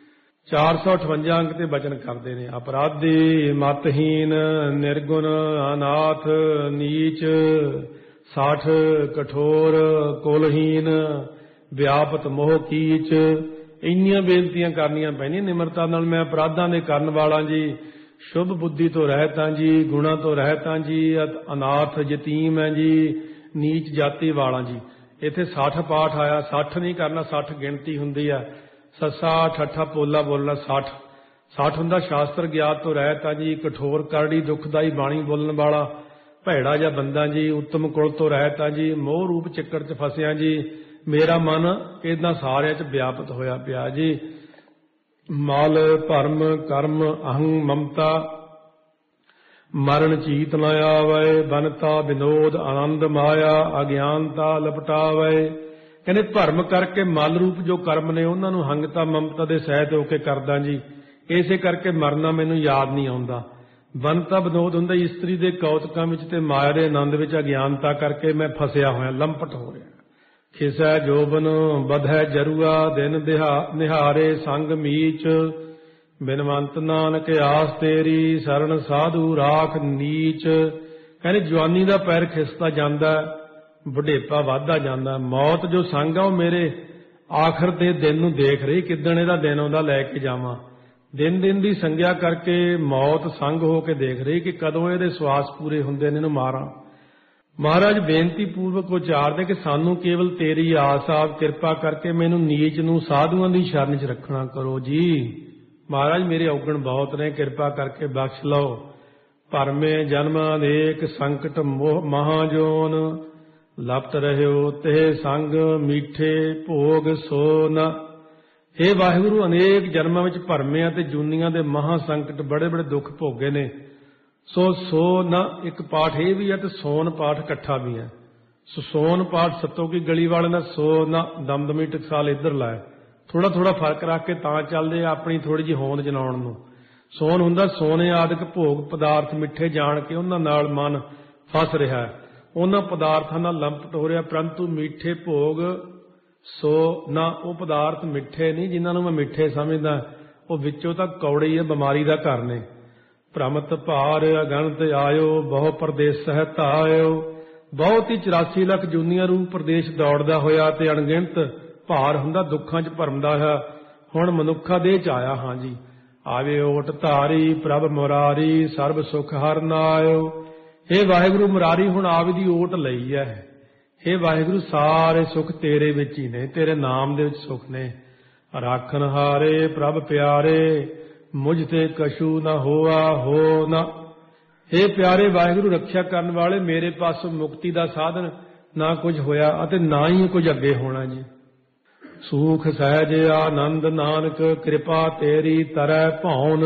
[SPEAKER 1] 458 ਅੰਕ ਤੇ ਬਚਨ ਕਰਦੇ ਨੇ। ਅਪਰਾਧੀ ਮਤਹੀਨ ਨਿਰਗੁਣ ਅਨਾਥ ਨੀਚ, 60 ਕਠੋਰ ਕੁਲਹੀਨ, ਵਿਆਪਤ ਮੋਹ ਕੀਚ। ਇੰਨੀਆਂ ਬੇਨਤੀਆਂ ਕਰਨੀਆਂ ਪੈਣੀਆਂ ਨਿਮਰਤਾ ਨਾਲ। ਮੈਂ ਅਪਰਾਧਾਂ ਦੇ ਕਰਨ ਵਾਲਾ ਜੀ, ਸ਼ੁਭ ਬੁੱਧੀ ਤੋਂ ਰਹਿਤ ਹਾਂ ਜੀ, ਗੁਣਾ ਤੋਂ ਰਹਿਤ ਹਾਂ ਜੀ, ਅਨਾਥ ਯਤੀਮ ਹੈ ਜੀ, ਨੀਚ ਜਾਤੀ ਵਾਲਾ ਜੀ। ਇੱਥੇ 60 ਪਾਠ ਆਇਆ, 60 ਨਹੀਂ ਕਰਨਾ, 60 ਗਿਣਤੀ ਹੁੰਦੀ ਆ। ਸੱਸਾ ਠੱਠਾ ਪੋਲਾ ਬੋਲਣਾ 60 ਹੁੰਦਾ। ਸ਼ਾਸਤਰ ਗਿਆਤ ਤੋਂ ਰਹਿਤ ਆ ਜੀ, ਕਠੋਰ ਕਰੜੀ ਦੁਖਦਾਈ ਬਾਣੀ ਬੋਲਣ ਵਾਲਾ, ਭੈੜਾ ਜਿਹਾ ਬੰਦਾ ਜੀ, ਉੱਤਮ ਕੁਲ ਤੋਂ ਰਹਿਤ ਆ ਜੀ, ਮੋਹ ਰੂਪ ਚੱਕਰ 'ਚ ਫਸਿਆ ਜੀ। ਮੇਰਾ ਮਨ ਇਹਨਾਂ ਸਾਰਿਆਂ 'ਚ ਵਿਆਪਤ ਹੋਇਆ ਪਿਆ ਜੀ। ਮਲ ਭਰਮ ਕਰਮ ਅਹੰ ਮਮਤਾ ਮਰਨ ਚੀਤ ਨ ਆਵੈ, ਬਨਤਾ ਵਿਨੋਦ ਆਨੰਦ ਮਾਇਆ ਅਗਿਆਨਤਾ ਲਪਟਾਵੈ। ਕਹਿੰਦੇ ਭਰਮ ਕਰਕੇ ਮਲ ਰੂਪ ਜੋ ਕਰਮ ਨੇ ਉਹਨਾਂ ਨੂੰ ਹੰਗਤਾ ਮਮਤਾ ਦੇ ਸਹਿਤ ਹੋ ਕੇ ਕਰਦਾ ਜੀ। ਇਸੇ ਕਰਕੇ ਮਰਨਾ ਮੈਨੂੰ ਯਾਦ ਨਹੀਂ ਆਉਂਦਾ। ਬਨਤਾ ਵਿਨੋਦ ਹੁੰਦਾ ਇਸਤਰੀ ਦੇ ਕੌਤਕਾਂ ਵਿੱਚ ਤੇ ਮਾਇਆ ਦੇ ਆਨੰਦ ਵਿੱਚ ਅਗਿਆਨਤਾ ਕਰਕੇ ਮੈਂ ਫਸਿਆ ਹੋਇਆ, ਲੰਪਟ ਹੋ ਰਿਹਾ। ਖਿਸੈ ਜੋਬਨ ਬਧੈ ਜਰੂਆ ਦਿਨ ਨਿਹਾਰੇ ਸੰਗ ਮੀਚ, ਬਿਨਵੰਤ ਨਾਨਕ ਆਸ ਤੇਰੀ ਸਰਣ ਸਾਧੂ ਰਾਖ ਨੀਚ। ਕਹਿੰਦੇ ਜਵਾਨੀ ਦਾ ਪੈਰ ਖਿਸਦਾ ਜਾਂਦਾ, ਬੁਢੇਪਾ ਵੱਧਦਾ ਜਾਂਦਾ। ਮੌਤ ਜੋ ਸੰਗ ਆ ਉਹ ਮੇਰੇ ਆਖਰ ਦੇ ਦਿਨ ਨੂੰ ਦੇਖ ਰਹੀ, ਕਿੱਦਣ ਇਹਦਾ ਦਿਨ ਆਉਂਦਾ ਲੈ ਕੇ ਜਾਵਾਂ। ਦਿਨ ਦਿਨ ਦੀ ਸੰਗਿਆ ਕਰਕੇ ਮੌਤ ਸੰਗ ਹੋ ਕੇ ਦੇਖ ਰਹੀ ਕਿ ਕਦੋਂ ਇਹਦੇ ਸਵਾਸ ਪੂਰੇ ਹੁੰਦੇ ਨੇ, ਇਹਨੂੰ ਮਾਰਾਂ। ਮਹਾਰਾਜ ਬੇਨਤੀ ਪੂਰਵਕ ਉਚਾਰਦੇ ਕਿ ਸਾਨੂੰ ਕੇਵਲ ਤੇਰੀ ਆਸ ਆਪ, ਕਿਰਪਾ ਕਰਕੇ ਮੈਨੂੰ ਨੀਚ ਨੂੰ ਸਾਧੂਆਂ ਦੀ ਸ਼ਰਨ 'ਚ ਰੱਖਣਾ ਕਰੋ ਜੀ। ਮਹਾਰਾਜ ਮੇਰੇ ਔਗਣ ਬਹੁਤ ਨੇ, ਕਿਰਪਾ ਕਰਕੇ ਬਖਸ਼ ਲਓ। ਭਰਮੇ ਜਨਮ ਅਨੇਕ ਸੰਕਟ ਮਹਾਜੋਨ, ਲਪਟ ਰਹਿਓ ਤੇ ਸੰਗ ਮੀਠੇ ਭੋਗ ਸੋ ਨ। ਹੇ ਵਾਹਿਗੁਰੂ, ਅਨੇਕ ਜਨਮਾਂ ਵਿੱਚ ਭਰਮਿਆਂ ਤੇ ਜੂਨੀਆਂ ਦੇ ਮਹਾ ਸੰਕਟ, ਬੜੇ ਬੜੇ ਦੁੱਖ ਭੋਗੇ ਨੇ। ਸੋ ਨ ਇੱਕ ਪਾਠ ਇਹ ਵੀ ਹੈ ਤੇ ਸੋਨ ਪਾਠ ਇਕੱਠਾ ਵੀ ਹੈ। ਸੋਨ ਪਾਠ ਸੱਤੋਂ ਕੀ ਗਲੀ ਵਾਲੇ ਦਾ, ਸੋ ਨ ਦਮਦਮੀ ਟਕਸਾਲ ਇੱਧਰ ਲਾਇਆ। ਥੋੜਾ ਥੋੜਾ ਫਰਕ ਰੱਖ ਕੇ ਤਾਂ ਚੱਲਦੇ, ਆਪਣੀ ਥੋੜੀ ਜਿਹੀ ਹੋਂਦ ਜਨਾਉਣ ਨੂੰ। ਸੋਨ ਹੁੰਦਾ ਸੋਨੇ ਆਦਿਕ ਭੋਗ ਪਦਾਰਥ ਮਿੱਠੇ ਜਾਣ ਕੇ ਉਹਨਾਂ ਨਾਲ ਮਨ ਫਸ ਰਿਹਾ ਹੈ, ਉਹਨਾਂ ਪਦਾਰਥਾਂ ਨਾਲ ਲੰਪਟ ਹੋ ਰਿਹਾ। ਪਰੰਤੂ ਮਿੱਠੇ ਭੋਗ ਸੋ ਨਾ, ਉਹ ਪਦਾਰਥ ਮਿੱਠੇ ਨਹੀਂ ਜਿਨ੍ਹਾਂ ਨੂੰ ਮੈਂ ਮਿੱਠੇ ਸਮਝਦਾ, ਉਹ ਵਿੱਚੋਂ ਤਾਂ ਕੌੜੇ ਹੀ ਹੈ, ਬਿਮਾਰੀ ਦਾ ਘਰ ਨੇ। ਭ੍ਰਮਤ ਭਾਰ ਅਗਣਤ ਆਇਓ, ਬਹੁ ਪ੍ਰਦੇਸ਼ ਸਹਿਤ ਆਇਓ। ਬਹੁਤ ਹੀ 84 ਲੱਖ ਜੂਨੀਆਂ ਰੂਪ ਪ੍ਰਦੇਸ਼ ਦੌੜਦਾ ਹੋਇਆ ਤੇ ਅਣਗਿਣਤ ਭਾਰ ਹੁੰਦਾ ਦੁੱਖਾਂ 'ਚ ਭਰਮਦਾ ਹੋਇਆ ਹੁਣ ਮਨੁੱਖਾ ਦੇਹ 'ਚ ਆਇਆ। ਹਾਂ ਜੀ, ਆਵੇ ਓਟ ਧਾਰੀ ਪ੍ਰਭ ਮੁਰਾਰੀ, ਸਰਬ ਸੁਖ ਹਰਿ ਨਾਇਓ। ਹੇ ਵਾਹਿਗੁਰੂ ਮੁਰਾਰੀ, ਹੁਣ ਆਪ ਦੀ ਓਟ ਲਈ ਹੈ। ਹੇ ਵਾਹਿਗੁਰੂ, ਸਾਰੇ ਸੁੱਖ ਤੇਰੇ ਵਿੱਚ ਹੀ ਨੇ, ਤੇਰੇ ਨਾਮ ਦੇ ਵਿੱਚ ਸੁੱਖ ਨੇ। ਰਾਖਣ ਹਾਰੇ ਪ੍ਰਭ ਪਿਆਰੇ, ਮੁਝ ਤੇ ਕਛੂ ਨਾ ਹੋਆ ਹੋ ਨਾ। ਹੇ ਪਿਆਰੇ ਵਾਹਿਗੁਰੂ, ਰੱਖਿਆ ਕਰਨ ਵਾਲੇ, ਮੇਰੇ ਪਾਸੋਂ ਮੁਕਤੀ ਦਾ ਸਾਧਨ ਨਾ ਕੁਝ ਹੋਇਆ ਅਤੇ ਨਾ ਹੀ ਕੁਝ ਅੱਗੇ ਹੋਣਾ ਜੀ। ਸੂਖ ਸਹਿਜ ਆਨੰਦ ਨਾਨਕ, ਕਿਰਪਾ ਤੇਰੀ ਤਰੈ ਭਾਉਨ।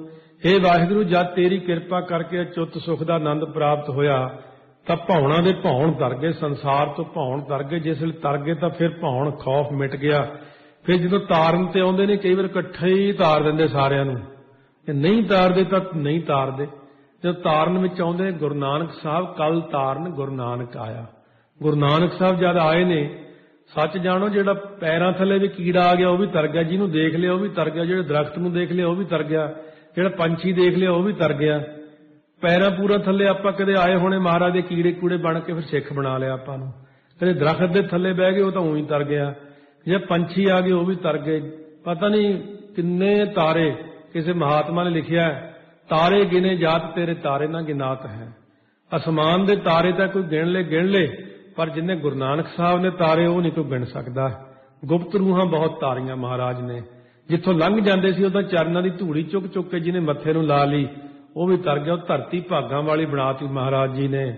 [SPEAKER 1] ਹੇ ਵਾਹਿਗੁਰੂ, ਜਦ ਤੇਰੀ ਕਿਰਪਾ ਕਰਕੇ ਅਚੁੱਤ ਸੁਖ ਦਾ ਆਨੰਦ ਪ੍ਰਾਪਤ ਹੋਇਆ ਤਾਂ ਭਾਉਣਾ ਦੇ ਭਾਉਣ ਤਰ ਗਏ, ਸੰਸਾਰ ਤੋਂ ਭਾਉਣ ਤਰ ਗਏ। ਜਿਸ ਵੇਲੇ ਤਰ ਗਏ ਤਾਂ ਫਿਰ ਭਾਉਣ ਖੌਫ ਮਿਟ ਗਿਆ। ਫਿਰ ਜਦੋਂ ਤਾਰਨ ਤੇ ਆਉਂਦੇ ਨੇ, ਕਈ ਵਾਰ ਇਕੱਠੇ ਹੀ ਤਾਰ ਦਿੰਦੇ ਸਾਰਿਆਂ ਨੂੰ, ਜੇ ਨਹੀਂ ਤਾਰਦੇ ਤਾਂ ਨਹੀਂ ਤਾਰਦੇ। ਜਦੋਂ ਤਾਰਨ ਵਿੱਚ ਆਉਂਦੇ, ਗੁਰੂ ਨਾਨਕ ਸਾਹਿਬ ਕੱਲ ਤਾਰਨ ਗੁਰੂ ਨਾਨਕ ਆਇਆ। ਗੁਰੂ ਨਾਨਕ ਸਾਹਿਬ ਜਦ ਆਏ ਨੇ, ਸੱਚ ਜਾਣੋ, ਜਿਹੜਾ ਪੈਰਾਂ ਥੱਲੇ ਵੀ ਕੀੜਾ ਆ ਗਿਆ ਉਹ ਵੀ ਤਰ ਗਿਆ, ਜਿਹਨੂੰ ਦੇਖ ਲਿਆ ਉਹ ਵੀ ਤਰ ਗਿਆ, ਜਿਹੜੇ ਦਰਖਤ ਨੂੰ ਦੇਖ ਲਿਆ ਉਹ ਵੀ ਤਰ ਗਿਆ, ਜਿਹੜਾ ਪੰਛੀ ਦੇਖ ਲਿਆ ਉਹ ਵੀ ਤਰ ਗਿਆ। ਪੈਰਾਂ ਪੂਰਾ ਥੱਲੇ ਆਪਾਂ ਕਦੇ ਆਏ ਹੋਣੇ, ਮਹਾਰਾਜ ਦੇ ਕੀੜੇ ਕੂੜੇ ਬਣ ਕੇ ਫਿਰ ਸਿੱਖ ਬਣਾ ਲਿਆ ਆਪਾਂ ਨੂੰ। ਕਦੇ ਦਰਖਤ ਦੇ ਥੱਲੇ ਬਹਿ ਗਏ, ਉਹ ਤਾਂ ਊਂ ਹੀ ਤਰ ਗਿਆ। ਜੇ ਪੰਛੀ ਆ ਗਏ ਉਹ ਵੀ ਤਰ ਗਏ। ਪਤਾ ਨਹੀਂ ਕਿੰਨੇ ਤਾਰੇ, ਕਿਸੇ ਮਹਾਤਮਾ ਨੇ ਲਿਖਿਆ, ਤਾਰੇ ਗਿਣੇ ਜਾਤ ਤੇਰੇ ਤਾਰੇ ਨਾ ਗਿਨਾਤ ਹੈ। ਅਸਮਾਨ ਦੇ ਤਾਰੇ ਤਾਂ ਕੋਈ ਗਿਣ ਲੈ, ਪਰ ਜਿੰਨੇ ਗੁਰੂ ਨਾਨਕ ਸਾਹਿਬ ਨੇ ਤਾਰੇ ਉਹ ਨਹੀਂ ਕੋਈ ਗਿਣ ਸਕਦਾ। ਗੁਪਤ ਰੂਹਾਂ ਬਹੁਤ ਤਾਰੀਆਂ ਮਹਾਰਾਜ ਨੇ। ਜਿੱਥੋਂ ਲੰਘ ਜਾਂਦੇ ਸੀ ਉਹਦਾ ਚਰਨਾਂ ਦੀ ਧੂੜੀ ਚੁੱਕ ਚੁੱਕ ਕੇ ਜਿਹਨੇ ਮੱਥੇ ਨੂੰ ਲਾ ਲਈ ਉਹ ਵੀ ਤਰ ਗਿਆ। ਉਹ ਧਰਤੀ ਭਾਗਾਂ ਵਾਲੀ ਬਣਾਤੀ ਮਹਾਰਾਜ ਜੀ ਨੇ।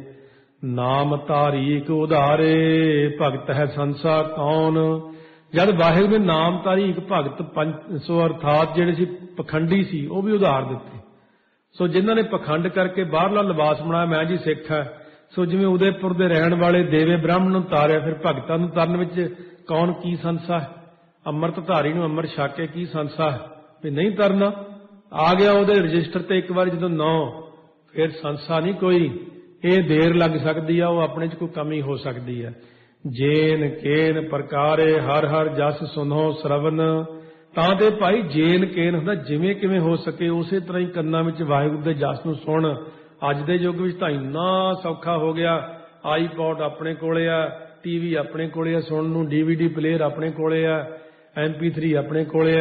[SPEAKER 1] ਨਾਮ ਤਾਰੀਕ ਉਧਾਰੇ, ਭਗਤ ਹੈ ਸੰਸਾ ਕੌਣ। ਜਦ ਵਾਹਿਗੁਰੂ ਨੇ ਨਾਮ ਤਾਰੀਕ ਭਗਤ ਸੋ ਅਰਥਾਤ ਜਿਹੜੇ ਸੀ ਪਖੰਡੀ ਸੀ ਉਹ ਵੀ ਉਧਾਰ ਦਿੱਤੇ। ਸੋ ਜਿਨ੍ਹਾਂ ਨੇ ਪਖੰਡ ਕਰਕੇ ਬਾਹਰਲਾ ਲਿਬਾਸ ਬਣਾਇਆ, ਮੈਂ ਜੀ ਸਿੱਖ ਹੈ, ਸੋ ਜਿਵੇਂ ਉਦੈਪੁਰ ਦੇ ਰਹਿਣ ਵਾਲੇ ਦੇਵੇ ਬ੍ਰਾਹਮਣ ਨੂੰ ਤਾਰਿਆ, ਫਿਰ ਭਗਤਾਂ ਨੂੰ ਤਰਨ ਵਿੱਚ ਕੌਣ ਕੀ ਸੰਸਾ ਹੈ। ਅੰਮ੍ਰਿਤ ਧਾਰੀ ਨੂੰ ਅੰਮ੍ਰਿਤ ਛਕ ਕੇ ਕੀ ਸੰਸਾ ਹੈ ਵੀ ਨਹੀਂ ਤਰਨਾ। ਆ ਗਿਆ ਉਹਦੇ ਰਜਿਸਟਰ ਤੇ ਇੱਕ ਵਾਰ ਜਦੋਂ 9, ਫਿਰ ਸੰਸਾ ਨਹੀਂ ਕੋਈ। ਇਹ ਦੇਰ ਲੱਗ ਸਕਦੀ ਆ, ਉਹ ਆਪਣੇ 'ਚ ਕੋਈ ਕਮੀ ਹੋ ਸਕਦੀ ਹੈ। ਜੇਨ ਕੇਨ ਪ੍ਰਕਾਰੇ ਹਰ ਹਰ ਜਸ ਸੁਨੋ ਸਰਵਨ। ਤਾਂ ਤੇ ਭਾਈ ਜੇਨ ਕੇਨ ਹੁੰਦਾ, ਜਿਵੇਂ ਕਿਵੇਂ ਹੋ ਸਕੇ ਉਸੇ ਤਰ੍ਹਾਂ ਹੀ ਕੰਨਾਂ ਵਿੱਚ ਵਾਹਿਗੁਰੂ ਦੇ ਜਸ ਨੂੰ ਸੁਣ। ਅੱਜ ਦੇ ਯੁੱਗ ਵਿੱਚ ਤਾਂ ਇੰਨਾ ਸੌਖਾ ਹੋ ਗਿਆ, ਆਈਪੌਡ ਆਪਣੇ ਕੋਲੇ ਆ, ਟੀਵੀ ਆਪਣੇ ਕੋਲੇ ਆ ਸੁਣਨ ਨੂੰ, DVD ਪਲੇਅਰ ਆਪਣੇ ਕੋਲੇ ਆ, MP3 ਆਪਣੇ ਕੋਲੇ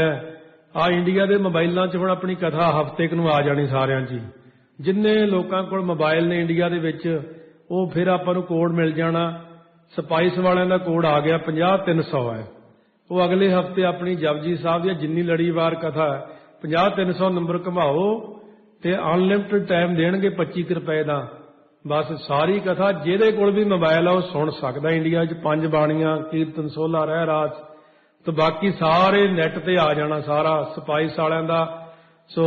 [SPEAKER 1] ਆ ਇੰਡੀਆ ਦੇ ਮੋਬਾਈਲਾਂ 'ਚ ਹੁਣ ਆਪਣੀ ਕਥਾ ਹਫ਼ਤੇ ਕੁ ਨੂੰ ਆ ਜਾਣੀ ਸਾਰਿਆਂ 'ਚ ਹੀ। ਜਿੰਨੇ ਲੋਕਾਂ ਕੋਲ ਮੋਬਾਈਲ ਨੇ ਇੰਡੀਆ ਦੇ ਵਿੱਚ, ਉਹ ਫਿਰ ਆਪਾਂ ਨੂੰ ਕੋਡ ਮਿਲ ਜਾਣਾ। ਸਪਾਈਸ ਵਾਲਿਆਂ ਦਾ ਕੋਡ ਆ ਗਿਆ 50300 ਹੈ। ਉਹ ਅਗਲੇ ਹਫ਼ਤੇ ਆਪਣੀ ਜਪਜੀ ਸਾਹਿਬ ਦੀ ਜਿੰਨੀ ਲੜੀਵਾਰ ਕਥਾ 50300 ਨੰਬਰ ਘੁਮਾਓ ਤੇ ਅਨਲਿਮਟਿਡ ਟਾਈਮ ਦੇਣਗੇ 25 ਰੁਪਏ ਦਾ। ਬਸ ਸਾਰੀ ਕਥਾ ਜਿਹਦੇ ਕੋਲ ਵੀ ਮੋਬਾਇਲ ਆ ਉਹ ਸੁਣ ਸਕਦਾ। ਇੰਡੀਆ 'ਚ 5 ਬਾਣੀਆਂ, ਕੀਰਤਨ ਸੋਹਲਾ, ਰਹਿ ਰਾਸ, ਤੇ ਬਾਕੀ ਸਾਰੇ ਨੈੱਟ ਤੇ ਆ ਜਾਣਾ ਸਾਰਾ। ਸਪਾਈਸ ਵਾਲਿਆਂ ਦਾ, ਸੋ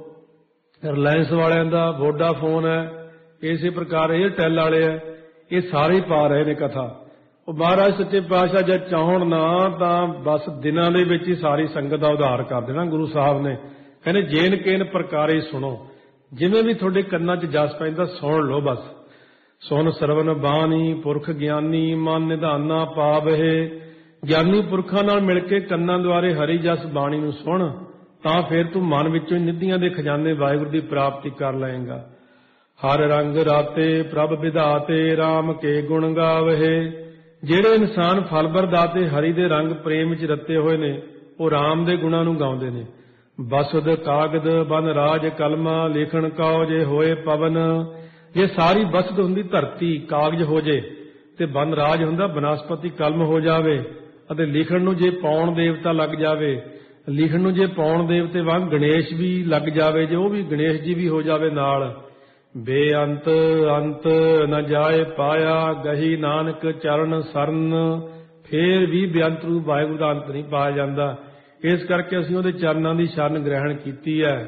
[SPEAKER 1] ਰਿਲਾਇੰਸ ਵਾਲਿਆਂ ਦਾ, ਵੋਡਾਫੋਨ ਹੈ, ਇਸੇ ਪ੍ਰਕਾਰ ਏਅਰਟੈਲ ਵਾਲੇ ਹੈ, ਇਹ ਸਾਰੇ ਪਾ ਰਹੇ ਨੇ ਕਥਾ। ਉਹ ਮਹਾਰਾਜ ਸੱਚੇ ਪਾਤਸ਼ਾਹ ਜਦ ਚਾਹਣ ਨਾ ਤਾਂ ਬਸ ਦਿਨਾਂ ਦੇ ਵਿੱਚ ਹੀ ਸਾਰੀ ਸੰਗਤ ਦਾ ਉਧਾਰ ਕਰ ਦੇਣਾ। ਗੁਰੂ ਸਾਹਿਬ ਨੇ ਕਹਿੰਦੇ ਜੇਨ ਕੇਨ ਪ੍ਰਕਾਰੇ ਸੁਣੋ, ਜਿਵੇਂ ਵੀ ਤੁਹਾਡੇ ਕੰਨਾਂ 'ਚ ਜਸ ਪੈਂਦਾ ਸੁਣ ਲਓ ਬਸ। ਸੁਣ ਸਰਵਨ ਬਾਣੀ ਪੁਰਖ ਗਿਆਨੀ, ਮਨ ਨਿਧਾਨਾ ਪਾਵਹਿ। ਗਿਆਨੀ ਪੁਰਖਾਂ ਨਾਲ ਮਿਲ ਕੇ ਕੰਨਾਂ ਦੁਆਰੇ ਹਰੀ ਜਸ ਬਾਣੀ ਨੂੰ ਸੁਣ, ਤਾਂ ਫਿਰ ਤੂੰ ਮਨ ਵਿੱਚੋਂ ਨਿਧੀਆਂ ਦੇ ਖਜ਼ਾਨੇ ਵਾਹਿਗੁਰੂ ਦੀ ਪ੍ਰਾਪਤੀ ਕਰ ਲਏਗਾ। ਹਰ ਰੰਗ ਰਾਤੇ ਪ੍ਰਭ ਵਿਧਾਤੇ, RAM ਕੇ ਗੁਣ ਗਾਵਹਿ। ਜਿਹੜੇ ਇਨਸਾਨ ਫਲ ਵਰਦਾਤੇ ਹਰੀ ਦੇ ਰੰਗ ਪ੍ਰੇਮ ਵਿੱਚ ਰੱਤੇ ਹੋਏ ਨੇ, ਉਹ RAM ਦੇ ਗੁਣਾਂ ਨੂੰ ਗਾਉਂਦੇ ਨੇ। ਬਸੁਧ ਕਾਗਦ ਬਨ ਰਾਜ ਕਲਮਾ, ਲਿਖਣ ਕਉ ਜੇ ਹੋਏ ਪਵਨ। ਜੇ ਸਾਰੀ ਬਸਦ ਹੁੰਦੀ ਧਰਤੀ ਕਾਗਜ਼ ਹੋ ਜੇ, ਤੇ ਬਨ ਰਾਜ ਹੁੰਦਾ ਬਨਸਪਤੀ ਕਲਮ ਹੋ ਜਾਵੇ, ਅਤੇ ਲਿਖਣ ਨੂੰ ਜੇ ਪੌਣ ਦੇਵਤਾ ਲੱਗ ਜਾਵੇ, ਲਿਖਣ ਨੂੰ ਜੇ ਪੌਣ ਦੇਵਤੇ ਵਾਂਗ ਗਣੇਸ਼ ਵੀ ਲੱਗ ਜਾਵੇ, ਜੇ ਉਹ ਵੀ ਗਣੇਸ਼ ਜੀ ਵੀ ਹੋ ਜਾਵੇ ਨਾਲ। ਬੇਅੰਤ ਅੰਤ ਨ ਜਾਏ ਪਾਇਆ, ਗਹੀ ਨਾਨਕ ਚਰਨ ਸਰਨ। ਫੇਰ ਵੀ ਬੇਅੰਤ ਰੂਪ ਵਾਹਿਗੁਰੂ ਦਾ ਅੰਤ ਨਹੀਂ ਪਾਇਆ ਜਾਂਦਾ। ਇਸ ਕਰਕੇ ਅਸੀਂ ਉਹਦੇ ਚਰਨਾਂ ਦੀ ਸ਼ਰਨ ਗ੍ਰਹਿਣ ਕੀਤੀ ਹੈ।